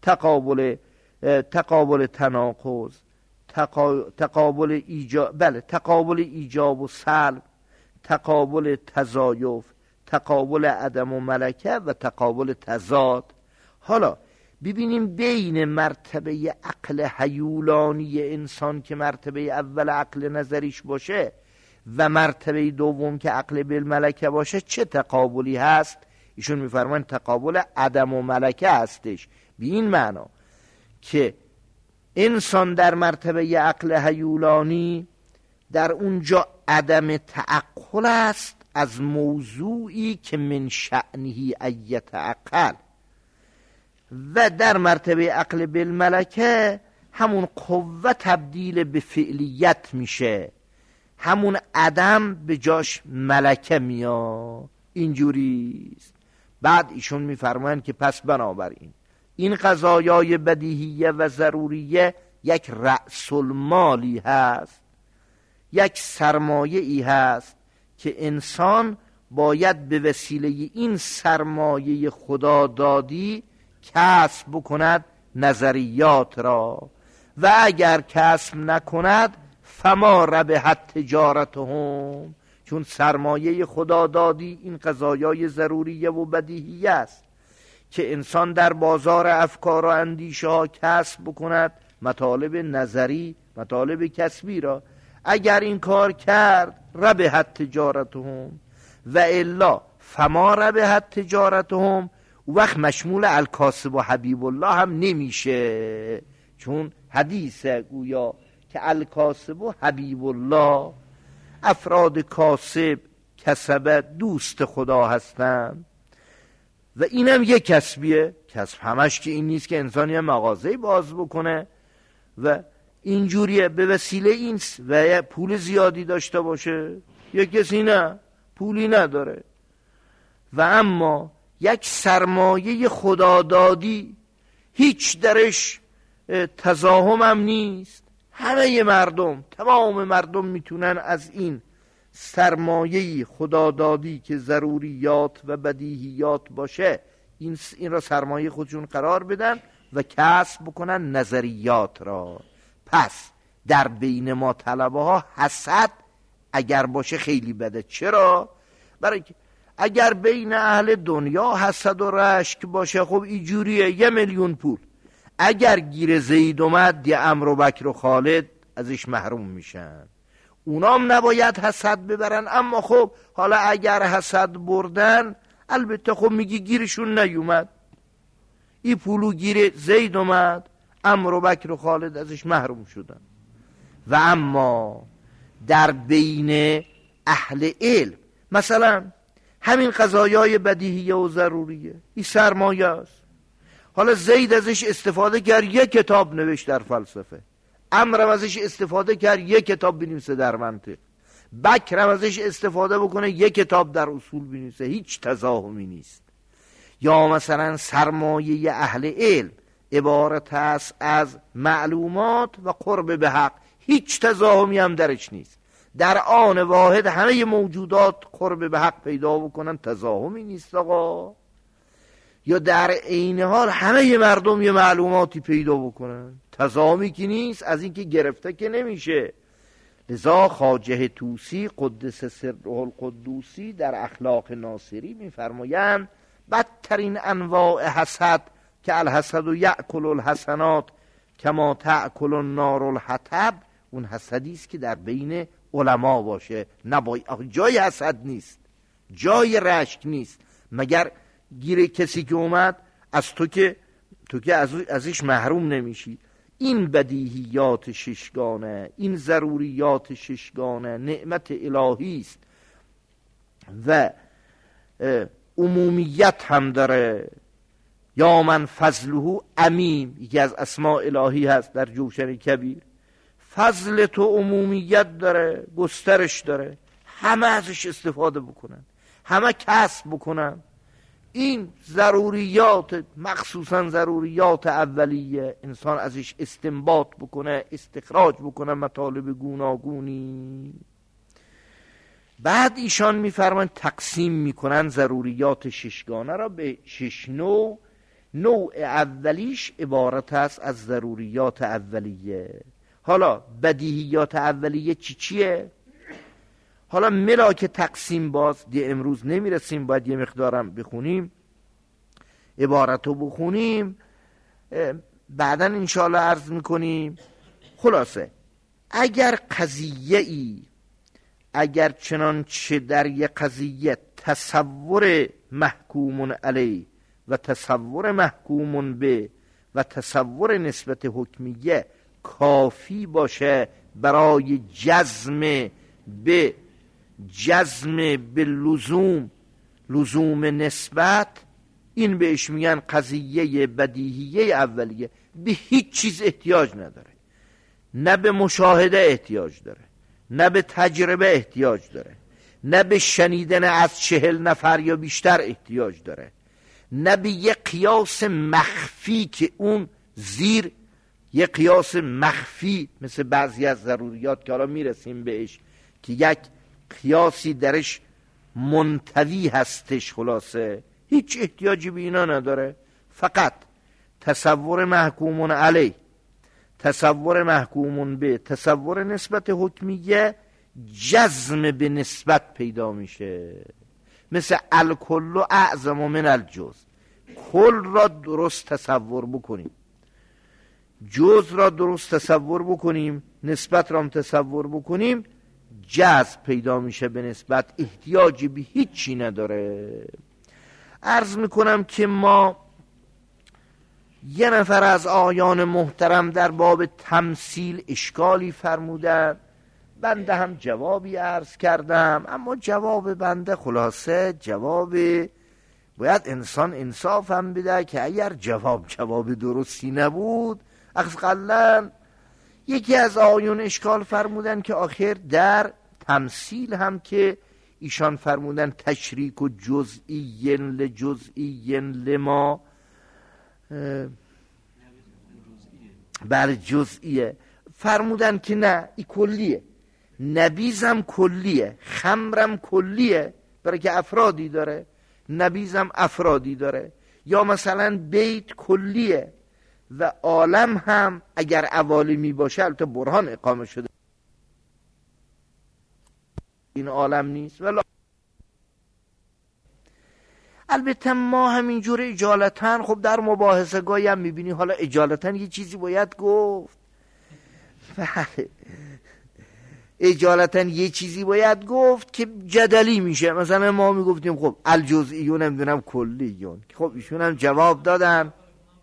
تقابل تناقض، تقابل ایجاب و سلب، تقابل تضایف، تقابل عدم و ملکه و تقابل تضاد. حالا ببینیم بین مرتبه عقل هیولانی انسان که مرتبه اول عقل نظریش باشه و مرتبه دوم که عقل بالملکه باشه چه تقابلی هست. ایشون میفرمان تقابل عدم و ملکه هستش، به این معنا که انسان در مرتبه عقل هیولانی در اونجا عدم تعقل است از موضوعی که من شأنه ایت عقل، و در مرتبه عقل بالملکه همون قوه تبدیل به فعلیت میشه، همون عدم به جاش ملکه میاد. اینجوریست. بعد ایشون میفرمایند که پس بنابراین این قضایای بدیهیه و ضروریه یک رأس المالی هست، یک سرمایه ای هست که انسان باید به وسیله این سرمایه خدا دادی کسب بکند نظریات را، و اگر کسب نکند فما ربحت تجارتهم، چون سرمایه خدا دادی این قضایای ضروریه و بدیهیه است که انسان در بازار افکار و اندیشه ها کسب بکند مطالب نظری، مطالب کسبی را. اگر این کار کرد ربحت تجارتهم و الا فما ربحت تجارتهم، وقت مشمول الکاسب و حبیب الله هم نمیشه، چون حدیث گویا که الکاسب و حبیب الله، افراد کاسب کسبه دوست خدا هستند و اینم یک کسبیه. کسب همش که این نیست که انسان یه مغازه باز بکنه و اینجوریه به وسیله این و پول زیادی داشته باشه. یک کسی نه پولی نداره و اما یک سرمایه خدادادی هیچ درش تزاهم هم نیست. همه مردم، تمام مردم میتونن از این سرمایه خدادادی که ضروریات و بدیهیات باشه این را سرمایه خودشون قرار بدن و کسب بکنن نظریات را. پس در بین ما طلبه ها حسد اگر باشه خیلی بده. چرا؟ برای که اگر بین اهل دنیا حسد و رشک باشه خب اینجوریه 1,000,000 پول اگر گیر زید اومد یه عمرو و بکر و خالد ازش محروم میشن. اونام نباید حسد ببرن، اما خب حالا اگر حسد بردن البته خب میگی گیرشون نیومد، این پولو گیر زید اومد، عمرو و بکر و خالد ازش محروم شدن. و اما در بین اهل علم مثلا همین قضایای بدیهیه و ضروریه این سرمایه است. حالا زید ازش استفاده کرد یک کتاب نوشت در فلسفه، عمرو ازش استفاده کرد یک کتاب بنویسه در منطق، بکر ازش استفاده بکنه یک کتاب در اصول بنویسه. هیچ تزاحمی نیست. یا مثلا سرمایه اهل علم عبارت است از معلومات و قرب به حق، هیچ تزاحمی هم درش نیست. در آن واحد همه موجودات قرب به حق پیدا بکنن، تزاحمی نیست آقا. یا در عین حال همه مردم یه معلوماتی پیدا بکنن، تزاحمی که نیست، از این که گرفته که نمیشه. لذا خواجه طوسی قدس سره القدوسی در اخلاق ناصری میفرمایند بدترین انواع حسد که الحسد و یأکل الحسنات کما تأکل النار الحطب، اون حسدی است که در بین علما باشه. جای حسد نیست، جای رشک نیست، مگر گیر کسی که اومد از تو که ازش محروم نمیشی. این بدیهیات ششگانه، این ضروریات ششگانه نعمت الهی است و عمومیت هم داره. یا من فضله عمیم، یکی از اسماء الهی هست در جوشن کبیر. فضل تو عمومیت داره، گسترش داره، همه ازش استفاده بکنن، همه کسب بکنن. این ضروریات، مخصوصا ضروریات اولیه، انسان ازش استنباط بکنه، استخراج بکنه مطالب گوناگونی. بعد ایشان میفرمان تقسیم میکنن ضروریات ششگانه را به 6 نوع. نوع اولیش عبارت است از ضروریات اولیه. حالا بدیهیات اولیه چیه؟ حالا ملاک تقسیم باز دی امروز نمیرسیم، باید یه مقدارم بخونیم، عبارتو بخونیم، بعدا انشاءالله عرض میکنیم. خلاصه اگر چنانچه در یک قضیه تصور محکوم علی و تصور محکوم به و تصور نسبت حکمیه کافی باشه برای جزم به لزوم نسبت، این بهش میگن قضیه بدیهیه اولیه. به هیچ چیز احتیاج نداره، نه به مشاهده احتیاج داره، نه به تجربه احتیاج داره، نه به شنیدن از 40 نفر یا بیشتر احتیاج داره، نه به یک قیاس مخفی که اون زیر یک قیاس مخفی مثل بعضی از ضروریات که حالا میرسیم بهش که یک قیاسی درش منتوی هستش. خلاصه هیچ احتیاجی به اینا نداره، فقط تصور محکومون علی، تصور محکومون به، تصور نسبت حکمیه، جزم به نسبت پیدا میشه. مثل الکل اعظم من الجز، کل را درست تصور بکنیم، جز را درست تصور بکنیم، نسبت را هم تصور بکنیم، جذب پیدا میشه به نسبت، احتیاجی به هیچی نداره. عرض میکنم که ما یه نفر از آیان محترم در باب تمثیل اشکالی فرمودن بنده هم جوابی عرض کردم، اما جواب بنده خلاصه جواب باید انسان انصاف هم بده که اگر جواب درستی نبود اقلن یکی از آیون اشکال فرمودن که آخر در تمثیل هم که ایشان فرمودن تشریک و جزئی لجزئی لما بر جزئیه، فرمودن که نه این کلیه، نبیزم کلیه، خمرم کلیه برای که افرادی داره، نبیزم افرادی داره، یا مثلا بیت کلیه و عالم هم اگر عوالمی باشه، البته برهان اقامه شده این عالم نیست ولی البته ما همینجور اجالتاً خب در مباحثه گاهی هم میبینی حالا اجالتاً یه چیزی باید گفت، بله اجالتاً یه چیزی باید گفت که جدلی میشه. مثلا ما میگفتیم خب الجزئیون نمیدونم کلیون، خب ایشون هم جواب دادن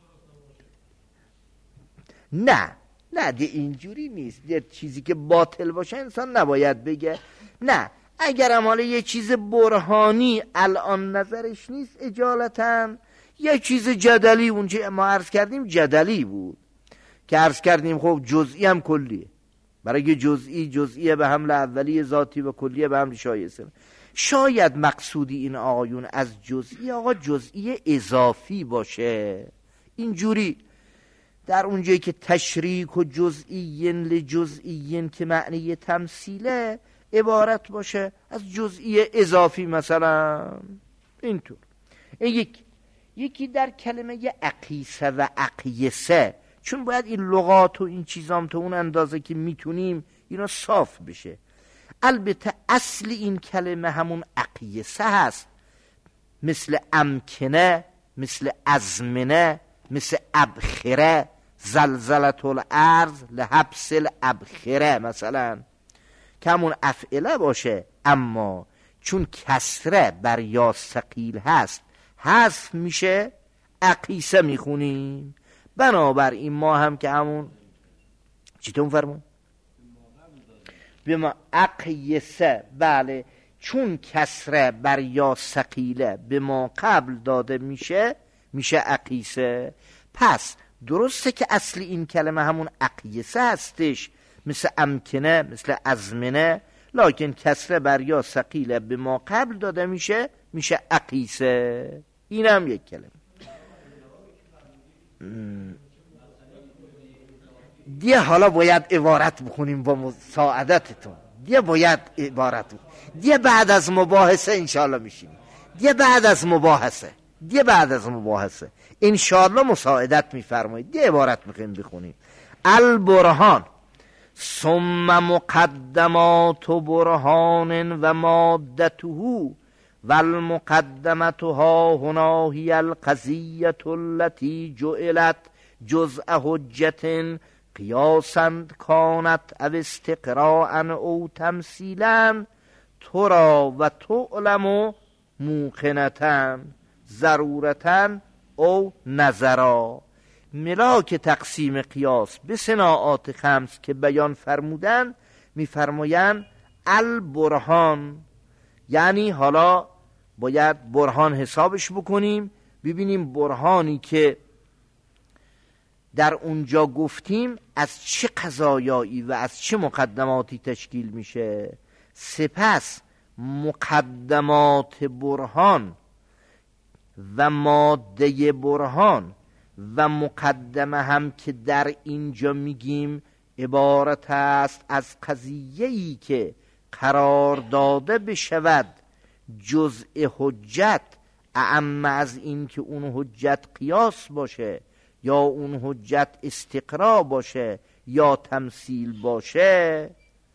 نه دی اینجوری نیست، یه چیزی که باطل باشه انسان نباید بگه. نه اگر هم حالا یه چیز برهانی الان نظرش نیست اجالتاً، یه چیز جدلی اونجا ما عرض کردیم جدلی بود که عرض کردیم خب جزئی هم کلیه، برای که جزئیه به حمل اولی ذاتی و کلیه به حمل شایسته. شاید مقصودی این آقایون از جزئی آقا جزئی اضافی باشه، اینجوری در اونجایی که تشریک و جزئی لجزئی که معنی تمثیله عبارت باشه از جزئی اضافی، مثلا اینطور. یکی در کلمه اقیسه و اقیسه، چون باید این لغات و این چیزام تا اون اندازه که میتونیم اینا صاف بشه. البته اصل این کلمه همون اقیسه هست، مثل امکنه، مثل ازمنه، مثل ابخره، زلزلت الارض لحبس الابخره مثلا، که همون افعله باشه، اما چون کسره بر یا ثقیل هست حذف میشه اقیسه میخونیم. بنابراین ما هم که همون چیتون فرمون به ما اقیسه، بله چون کسره بر یا ثقیله به ما قبل داده میشه اقیسه. پس درسته که اصلی این کلمه همون اقیسه هستش، مثل امکنه، مثل ازمنه، لکن کسره بر یا ثقیله به ما قبل داده میشه اقیسه. این هم یک کلمه دیگه. حالا باید عبارت بخونیم با مساعدتتون، دیگه باید عبارت بخونیم دیگه بعد از مباحثه انشاءالله میشینیم، دیگه بعد از مباحثه انشاءالله مساعدت میفرمایید، دیگه عبارت میخواییم بخونیم. البرهان ثم مقدمات برهان و مادته و المقدمت ها هنا هی القضیة التي جعلت جزء حجة قیاسا کانت او استقراء او تمثیلا ترا و تعلم موقنة ضرورتا او نظرا. ملاک تقسیم قیاس به صناعات خمس که بیان فرمودن میفرمایند البرهان، یعنی حالا باید برهان حسابش بکنیم، ببینیم برهانی که در اونجا گفتیم از چه قضایایی و از چه مقدماتی تشکیل میشه. سپس مقدمات برهان و ماده برهان و مقدمه هم که در اینجا میگیم عبارت است از قضیه‌ای که قرار داده بشود جزء حجت، اعم از این که اون حجت قیاس باشه یا اون حجت استقرا باشه یا تمثیل باشه.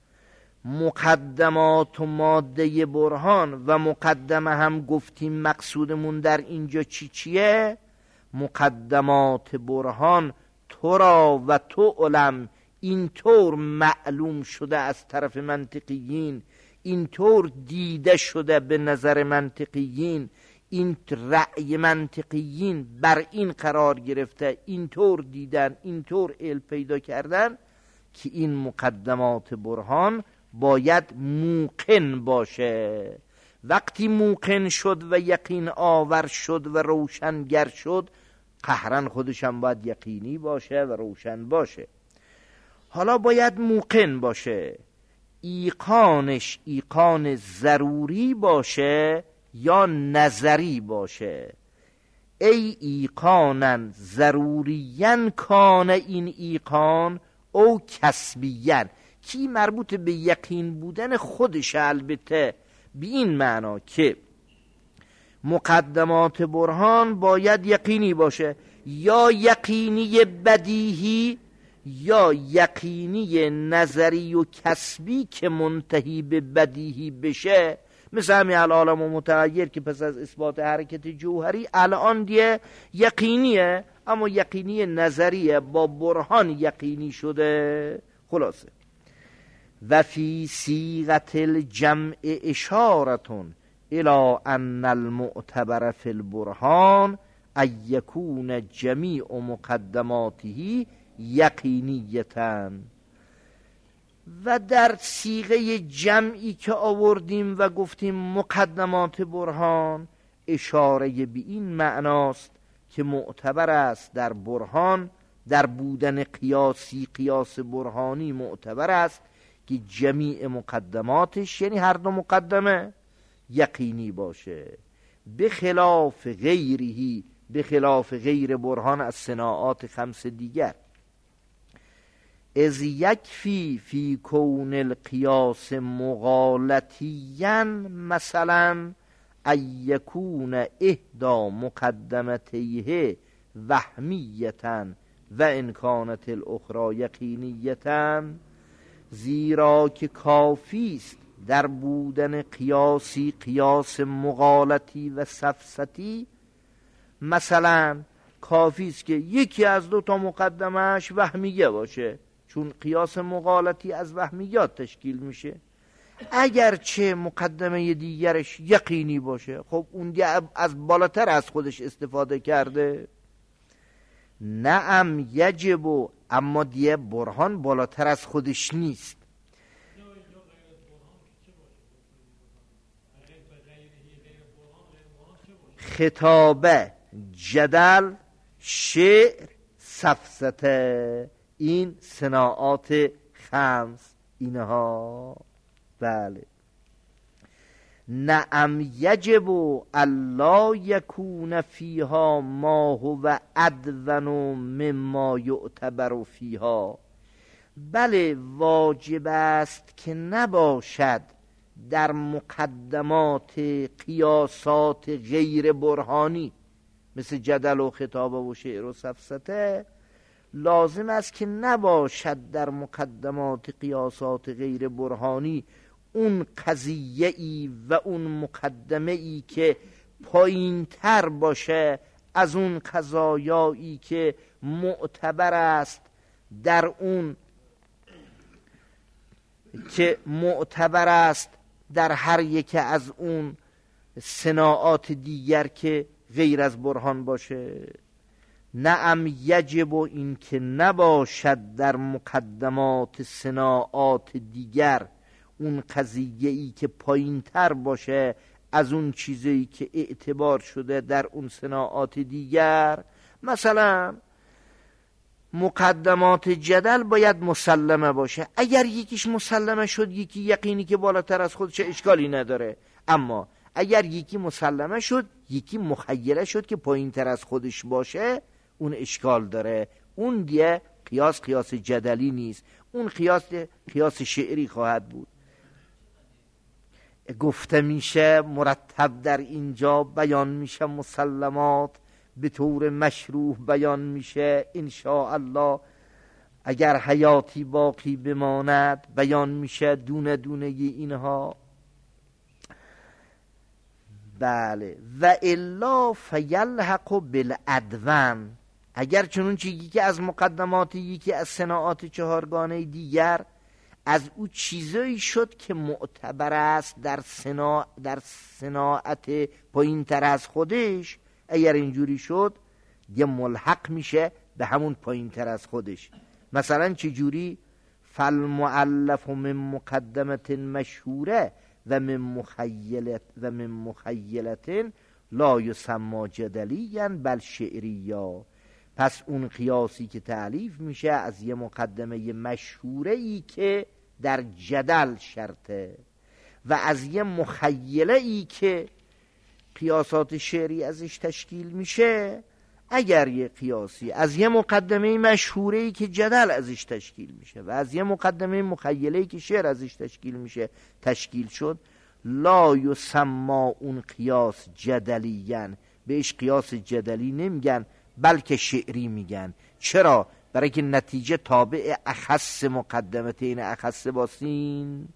مقدمات و ماده برهان و مقدمه هم گفتیم مقصودمون در اینجا چیه؟ مقدمات برهان تو را و تو علم اینطور معلوم شده از طرف منطقیین، اینطور دیده شده به نظر منطقیین، این رأی منطقیین بر این قرار گرفته، اینطور دیدن، اینطور علم پیدا کردن که این مقدمات برهان باید موقن باشه. وقتی موقن شد و یقین آور شد و روشنگر شد، قهرن خودش هم باید یقینی باشه و روشن باشه. حالا باید موقن باشه. ایقانش ایقان ضروری باشه یا نظری باشه؟ ای ایقانن ضروریین کان این ایقان او کسبیین، کی مربوط به یقین بودن خودش، البته به این معنا که مقدمات برهان باید یقینی باشه، یا یقینی بدیهی یا یقینی نظری و کسبی که منتهی به بدیهی بشه. مثل همین العالم و متغیر که پس از اثبات حرکت جوهری الان دیگه یقینیه، اما یقینی نظریه، با برهان یقینی شده. خلاصه و فی صیغة الجمع اشارة الى ان المعتبر فی البرهان ان یکون جمیع مقدماته یقینیتاً. و در صیغه جمعی که آوردیم و گفتیم مقدمات برهان، اشاره به این معناست که معتبر است در برهان، در بودن قیاسی، قیاس برهانی معتبر است که جمیع مقدماتش، یعنی هر دو مقدمه، یقینی باشه، به خلاف غیرهی، به خلاف غیر برهان از صناعات خمس دیگر. از یکفی فی کون القیاس مغالطیاً مثلا ان یکون احدا مقدمتیه وهمیتاً و ان کانت الاخرى یقینیتاً، زیرا که کافی است در بودن قیاسی قیاس مغالطی و سفسطی. مثلا کافی است که یکی از دو تا مقدمهش وهمیه باشه، چون قیاس مغالطی از وهمیات تشکیل میشه. اگرچه مقدمه دیگرش یقینی باشه، خب اون دیگه از بالاتر از خودش استفاده کرده. نعم یجب، اما دیگه برهان بالاتر از خودش نیست. خطابه، جدل، شعر، سفسطه، این صناعات خمس اینها. بله. نعم یجب الا یکون فیها ما هو ادون مما یعتبر فیها. بله واجب است که نباشد در مقدمات قیاسات غیر برهانی مثل جدل و خطابه و شعر و سفسطه، لازم است که نباشد در مقدمات قیاسات غیر برهانی اون قضیه ای و اون مقدمه ای که پایین تر باشه از اون قضایایی که معتبر است در اون، که معتبر است در هر یک از اون صناعات دیگر که غیر از برهان باشه. نعم یجب، این که نباشد در مقدمات صناعات دیگر اون قضیه ای که پایین تر باشه از اون چیزی که اعتبار شده در اون صناعات دیگر. مثلا مقدمات جدل باید مسلمه باشه، اگر یکیش مسلمه شد یکی یقینی که بالاتر از خودش، اشکالی نداره. اما اگر یکی مسلمه شد یکی مخیله شد که پایین تر از خودش باشه، اون اشکال داره. اون دیگه قیاس جدلی نیست، اون قیاس شعری خواهد بود. گفته میشه مرتب در اینجا بیان میشه مسلمات، به طور مشروح بیان میشه انشاءالله، اگر حیاتی باقی بماند بیان میشه دونه دونه اینها. بله. و الا فیلحق بالادون، اگر چنون چیزی که از مقدمات یکی از صناعات چهارگانه دیگر از او چیزایی شد که معتبر است در صناعت پایین تر از خودش، اگر اینجوری شد یه ملحق میشه به همون پایین تر از خودش. مثلا چجوری؟ فالمؤلف من مقدمت مشهوره و من مخیلت لا یسمى جدلیا بل شعریا. پس اون قیاسی که تعلیف میشه از یه مقدمه مشهوره ای که در جدل شرطه و از یه مخیله ای که قیاسات شعری ازش تشکیل میشه. اگر یه قیاسی از یه مقدمه مشهوره ای که جدل ازش تشکیل میشه و از یه مقدمه مخیله ای که شعر ازش تشکیل میشه تشکیل شد، لا یسمى اون قیاس جدلیاً، بهش قیاس جدلی نمیگن بلکه شعری میگن. چرا؟ برای که نتیجه تابع اخص مقدمتین اخص باسین.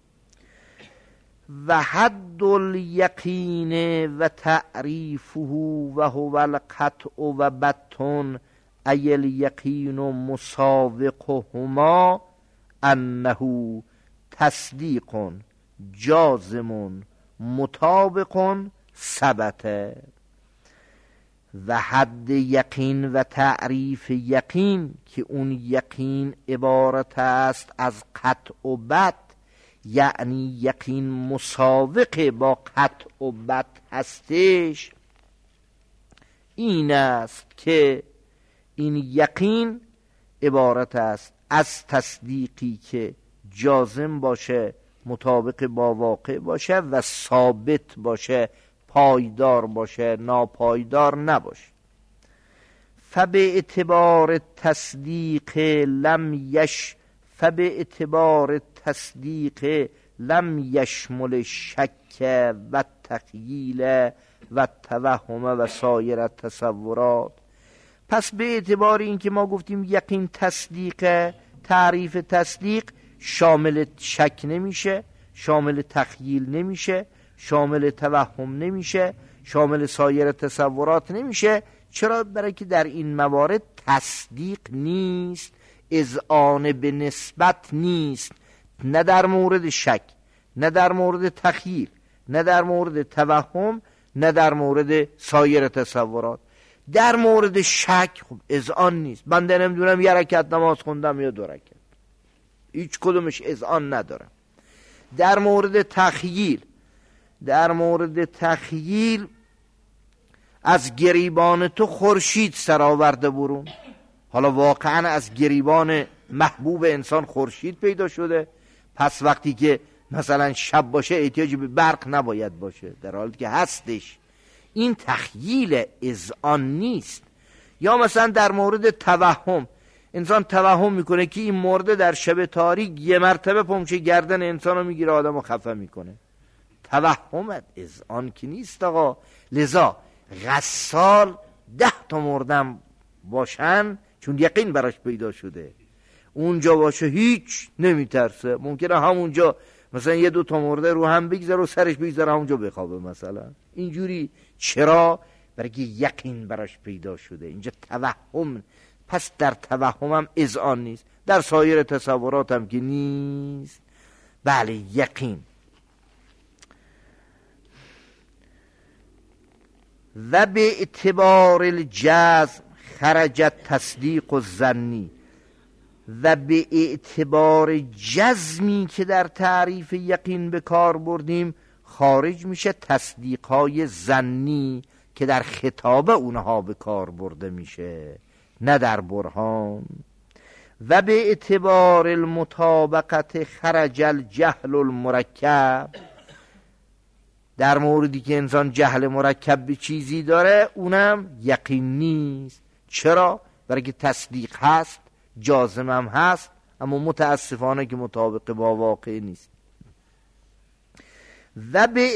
و حد الیقین و تعریفه و هو القطع و بطن ای الیقین مساوقهما انه تصدیق جازم مطابق ثبت. و حد یقین و تعریف یقین که اون یقین عبارت است از قطع و بط، یعنی یقین مساوق با قطع و بط هستش. این است که این یقین عبارت است از تصدیقی که جازم باشه، مطابق با واقع باشه و ثابت باشه، پایدار باشه، ناپایدار نباشه. فباعتبار التصدیق لم یشمل الشک و التخییل و التوهم و سایر التصورات. پس به اعتبار این که ما گفتیم یقین تصدیق، تعریف تصدیق شامل شک نمیشه، شامل تخییل نمیشه، شامل توهم نمیشه، شامل سایر تصورات نمیشه. چرا؟ برای که در این موارد تصدیق نیست، اذعان به نسبت نیست، نه در مورد شک، نه در مورد تخییل، نه در مورد توهم، نه در مورد سایر تصورات. در مورد شک خب اذعان نیست، بنده نمیدونم یه رکعت نماز خوندم یا 2 رکعت، هیچ کدومش اذعان ندارم. در مورد تخییل از گریبان تو خورشید سرآورده برون. حالا واقعا از گریبان محبوب انسان خورشید پیدا شده، پس وقتی که مثلا شب باشه احتیاجی به برق نباید باشه، در حالی که هستش. این تخییل، اذعان نیست. یا مثلا در مورد توهم، انسان توهم میکنه که این مرده در شب تاریک یه مرتبه پمچه گردن انسان رو میگیره، آدم رو خفه میکنه. توهمت، اذعان که نیست آقا. لذا غسال 10 تا مردم باشن چون یقین براش پیدا شده، اونجا باشه هیچ نمیترسه. ممکنه همونجا مثلا 1-2 تا مرده رو هم بگذاره و سرش بگذاره همونجا بخوابه مثلا اینجوری. چرا؟ برای که یقین براش پیدا شده. اینجا توهم. پس در توهم هم اذعان نیست، در سایر تصورات هم که نیست. بله یقین. و به اعتبار الجزم خرجت تصدیق و ظنی. و به اعتبار جزمی که در تعریف یقین به کار بردیم خارج میشه تصدیقهای ظنی که در خطاب اونها به کار برده میشه، نه در برهان. و به اعتبار المطابقت خرج الجهل المرکب. در موردی که انسان جهل مرکب به چیزی داره اونم یقین نیست. چرا؟ برای که تصدیق هست، جازم هم هست، اما متاسفانه که مطابق با واقع نیست. و به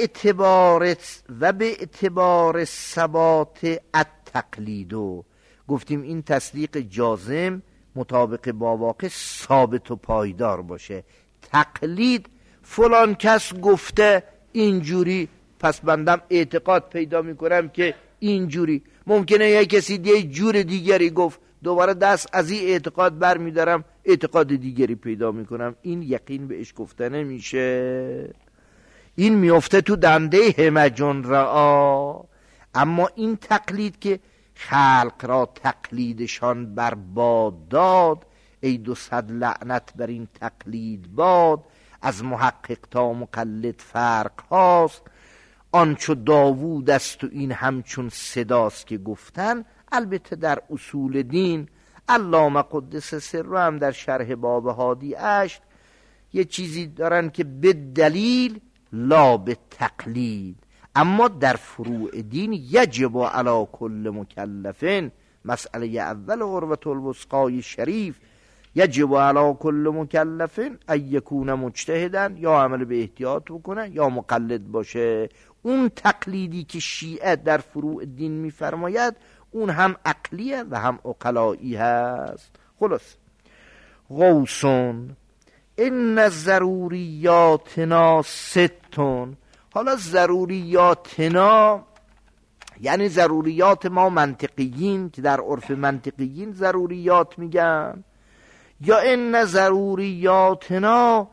اعتبار ثبات التقلیدو، گفتیم این تصدیق جازم مطابق با واقع ثابت و پایدار باشه. تقلید، فلان کس گفته اینجوری پس بندم اعتقاد پیدا میکنم که اینجوری. ممکنه یک کسی یه جور دیگری گفت، دوباره دست از این اعتقاد بر میدارم اعتقاد دیگری پیدا میکنم. این یقین بهش گفته نمیشه، این میفته تو دنده همجون را. اما این تقلید که خلق را تقلیدشان برباد داد، ای 200 لعنت بر این تقلید باد. از محقق تا مقلد فرق هاست، آن چو داوود است و این همچون صداست که گفتن. البته در اصول دین علامه قدس سر هم در شرح باب هادی اشت یه چیزی دارن که به دلیل لا به تقلید، اما در فروع دین یجب علی کل مکلفین، مسئله اول عروة الوثقای شریف، یجب علی کل مکلفین ان یکون مجتهدا، یا عمل به احتیاط بکنه یا مقلد باشه. اون تقلیدی که شیعه در فروع دین میفرماید اون هم عقلیه و هم عقلایی هست. خلاص غوثون ان ضروریاتنا ستون. حالا ضروریاتنا یعنی ضروریات ما منطقیین که در عرف منطقیین ضروریات میگن، یا ان ضروریاتنا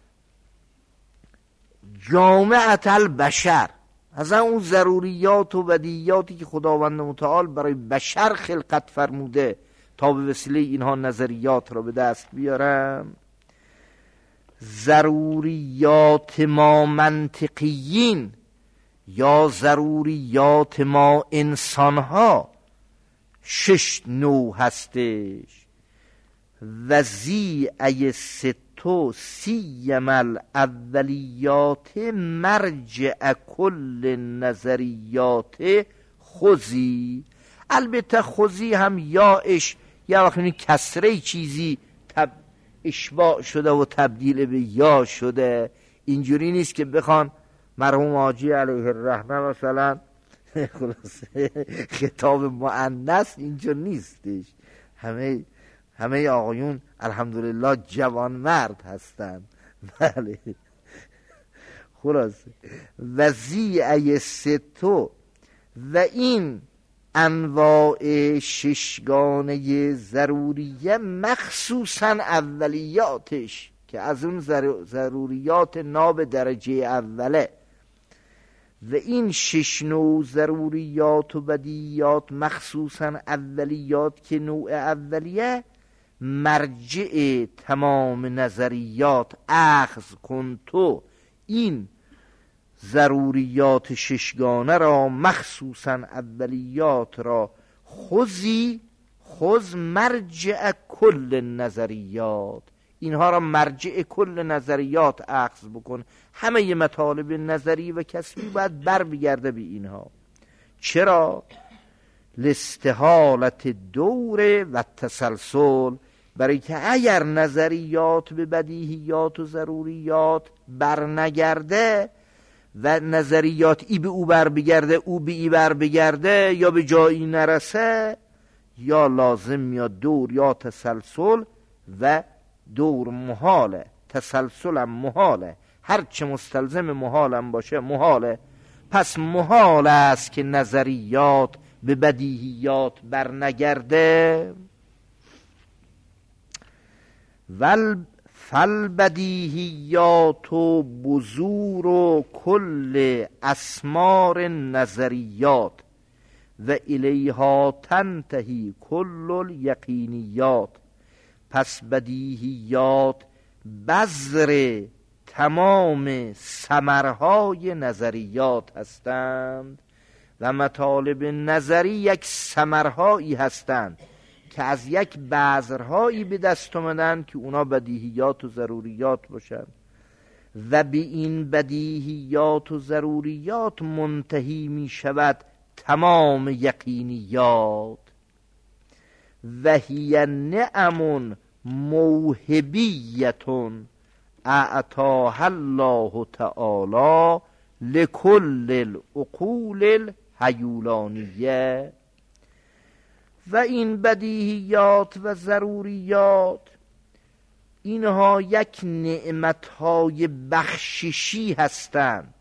جامعة البشر، از اون ضروریات و بدیهیاتی که خداوند متعال برای بشر خلقت فرموده تا به وسیله اینها نظریات را به دست بیارن. ضروریات ما منطقیین یا ضروریات ما انسانها 6 نوع هستش. وزیعه ستو سیم الاولیات مرجع کل نظریات خوزی. البته خوزی هم یاش یا وقتی کسره چیزی اشباع شده و تبدیل به یا شده، اینجوری نیست که بخوان مرحوم حاجی علیه الرحمه مثلا خلاصه خطاب مؤنث اینجا نیستش. همه آقایون الحمدلله جوان مرد هستند. بله خلاصه وزیعه ستو و این انواع 6 گانه ضروریه مخصوصا اولیاتش که از اون ضروریات ناب درجه اوله، و این 6 نوع ضروریات و بدیهیات مخصوصا اولیات که نوع اولیه مرجع تمام نظریات اخذ کن تو. این ضروریات 6 گانه را مخصوصا اولیات را خذ مرجع کل نظریات، اینها را مرجع کل نظریات اخذ بکن. همه مطالب نظری و کسبی باید بر بگرده به اینها. چرا؟ لاستحالت دور و تسلسل، برای که اگر نظریات به بدیهیات و ضروریات بر نگرده و نظریات ای به او بر بگرده او به ای بر بگرده یا به جایی نرسه، یا لازم یا دور یا تسلسل، و دور محاله، تسلسل هم محاله، هرچه مستلزم محالم باشه محاله. پس محال است که نظریات به بدیهیات بر نگرده. فالبدیهیات و بذور و کل اسمار نظریات و الیها تنتهی کل الیقینیات. پس بدیهیات بذر تمام ثمرهای نظریات هستند و مطالب نظری یک ثمرهایی هستند که از یک بذرهایی به دست آمدن که اونا بدیهیات و ضروریات باشند، و به این بدیهیات و ضروریات منتهی می شود تمام یقینیات. و هی نعم موهبیتون اعطاها الله تعالی لکل العقول الهیولانیه. و این بدیهیات و ضروریات اینها یک نعمتهای بخششی هستند،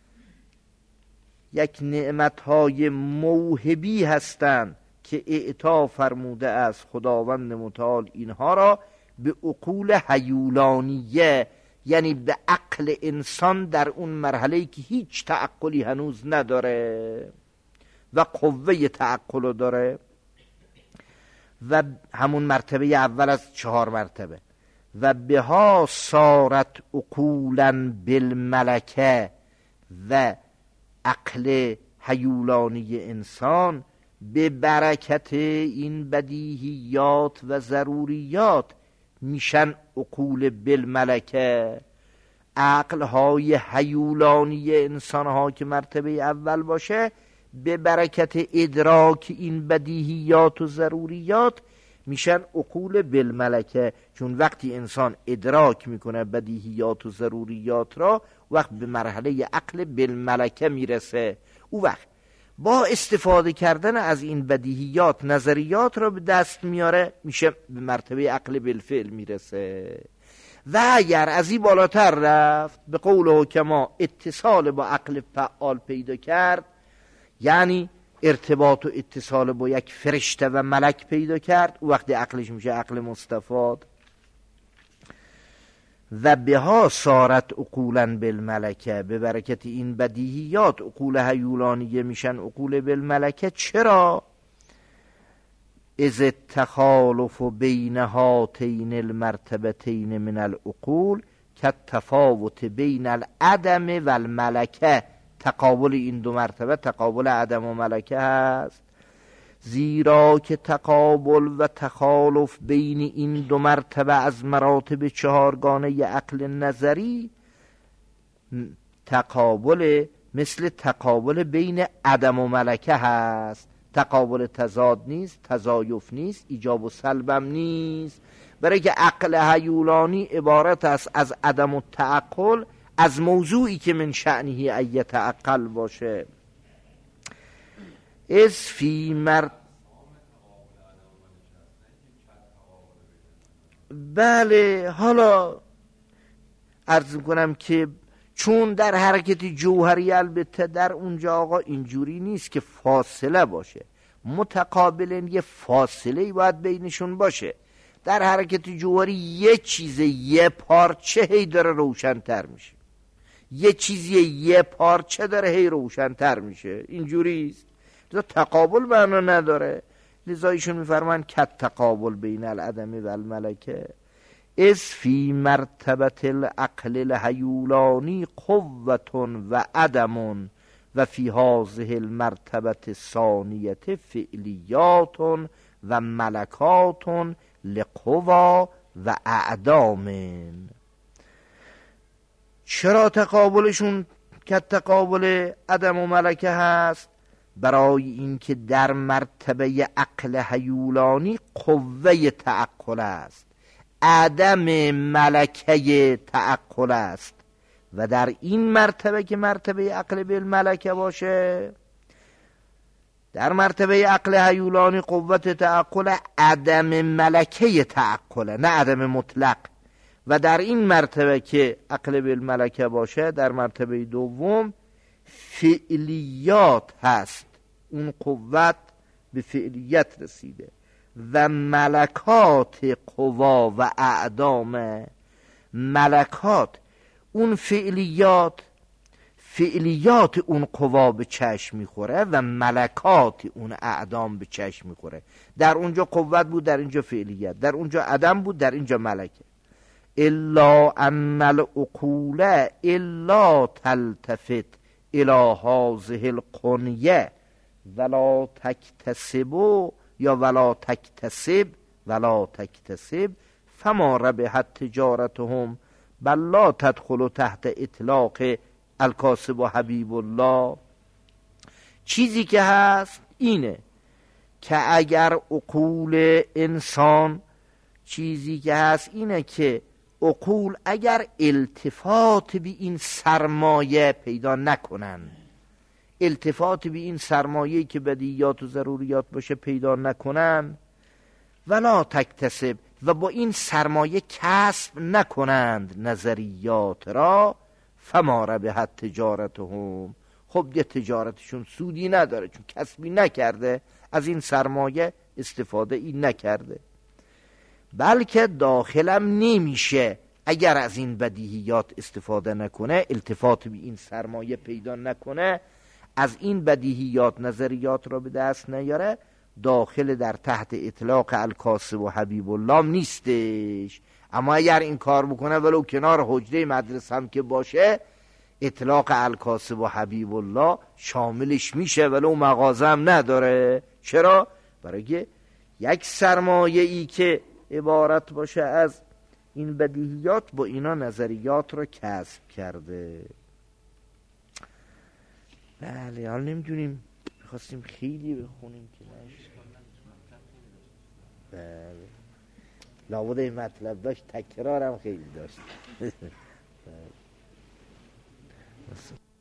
یک نعمتهای موهبی هستند که اعطا فرموده از خداوند متعال اینها را به عقول هیولانیه، یعنی به عقل انسان در اون مرحله‌ای که هیچ تعقلی هنوز نداره و قوه تعقل داره. و همون مرتبه اول از 4 مرتبه. و بها صارت عقولا بالملکه، و عقل هیولانی انسان به برکت این بدیهیات و ضروریات میشن عقول بالملکه. عقلهای هیولانی انسانها که مرتبه اول باشه به برکت ادراک این بدیهیات و ضروریات میشن عقول بالملکه. چون وقتی انسان ادراک میکنه بدیهیات و ضروریات را، وقت به مرحله عقل بالملکه میرسه، او وقت با استفاده کردن از این بدیهیات نظریات را به دست میاره، میشه به مرتبه عقل بالفعل میرسه. و اگر از این بالاتر رفت، به قول حکما اتصال با عقل فعال پیدا کرد، یعنی ارتباط و اتصال با یک فرشته و ملک پیدا کرد، او وقت عقلش میشه عقل مستفاد. و بها صارت عقولا بالملکه، به برکت این بدیهیات عقول هیولانیه میشن عقول بالملکه. چرا؟ از التخالف بین هاتین المرتبتین من العقول کالتفاوت بین العدم و الملکه. تقابل این دو مرتبه تقابل عدم و ملکه هست، زیرا که تقابل و تخالف بین این دو مرتبه از مراتب 4گانه عقل نظری، تقابل مثل تقابل بین عدم و ملکه هست. تقابل تضاد نیست، تضایف نیست، ایجاب و سلبم نیست. برای که عقل هیولانی عبارت است از عدم و تعقل، از موضوعی که من شأنه ایت عقل باشه. از فی بله، حالا عرض میکنم که چون در حرکت جوهری البته در اونجا آقا اینجوری نیست که فاصله باشه، متقابلا یه فاصله باید بینشون باشه. در حرکت جوهری یه چیز یه پارچه هی داره روشن‌تر میشه، یه چیزی یه پارچه داره هی روشن‌تر میشه، اینجوری است. تقابل معنا نداره. لذا ایشون میفرمان کت تقابل بین العدم و الملکه. از فی مرتبت العقل الهیولانی قوة و عدم و فی هذه المرتبت الثانیه فعلیات و ملکات لقوا و اعدام. چرا تقابلشون که تقابل عدم و ملکه هست؟ برای اینکه در مرتبه عقل هیولانی قوه تعقل است، عدم ملکه تعقل است. و در این مرتبه که مرتبه عقل بالملکه باشه، در مرتبه عقل هیولانی قوت تعقل، عدم ملکه تعقل، نه عدم مطلق. و در این مرتبه که عقل بالملکه باشه، در مرتبه دوم فعلیات هست، اون قوت به فعلیت رسیده، و ملکات قوا و اعدام. ملکات اون فعلیات اون قوا به چشم میخوره و ملکات اون اعدام به چشم میخوره. در اونجا قوت بود، در اینجا فعلیت، در اونجا عدم بود، در اینجا ملکه. الا ان العقول الا تلتفت الى هذه القنیه ولا تکتسب یا ولا تکتسب فما ربحت تجارتهم بل لا تدخل تحت اطلاق الکاسب و حبیب الله. چیزی که هست اینه که اگر عقول انسان، چیزی که هست اینه که عقول اگر التفات به این سرمایه پیدا نکنن، التفات به این سرمایه که بدیهیات و ضروریات باشه پیدا نکنن، ولا تکتسب، و با این سرمایه کسب نکنند نظریات را، فما ربحت تجارتهم، خب یه تجارتشون سودی نداره، چون کسبی نکرده، از این سرمایه استفاده ای نکرده. بلکه داخلم نمیشه اگر از این بدیهیات استفاده نکنه، التفات به این سرمایه پیدا نکنه، از این بدیهیات نظریات را به دست نیاره، داخل در تحت اطلاق الکاسب و حبیب الله نیستش. اما اگر این کار بکنه ولو کنار حجره مدرسه هم که باشه، اطلاق الکاسب و حبیب الله شاملش میشه ولو مغازه هم نداره. چرا؟ برای یک سرمایه ای که عبارت باشه از این بدیهیات با اینا نظریات رو کسب کرده. بله، حال نمیدونیم خواستیم خیلی بخونیم که نشد. بله، لابد این مطلب داشت، تکرارم خیلی داشت. بله.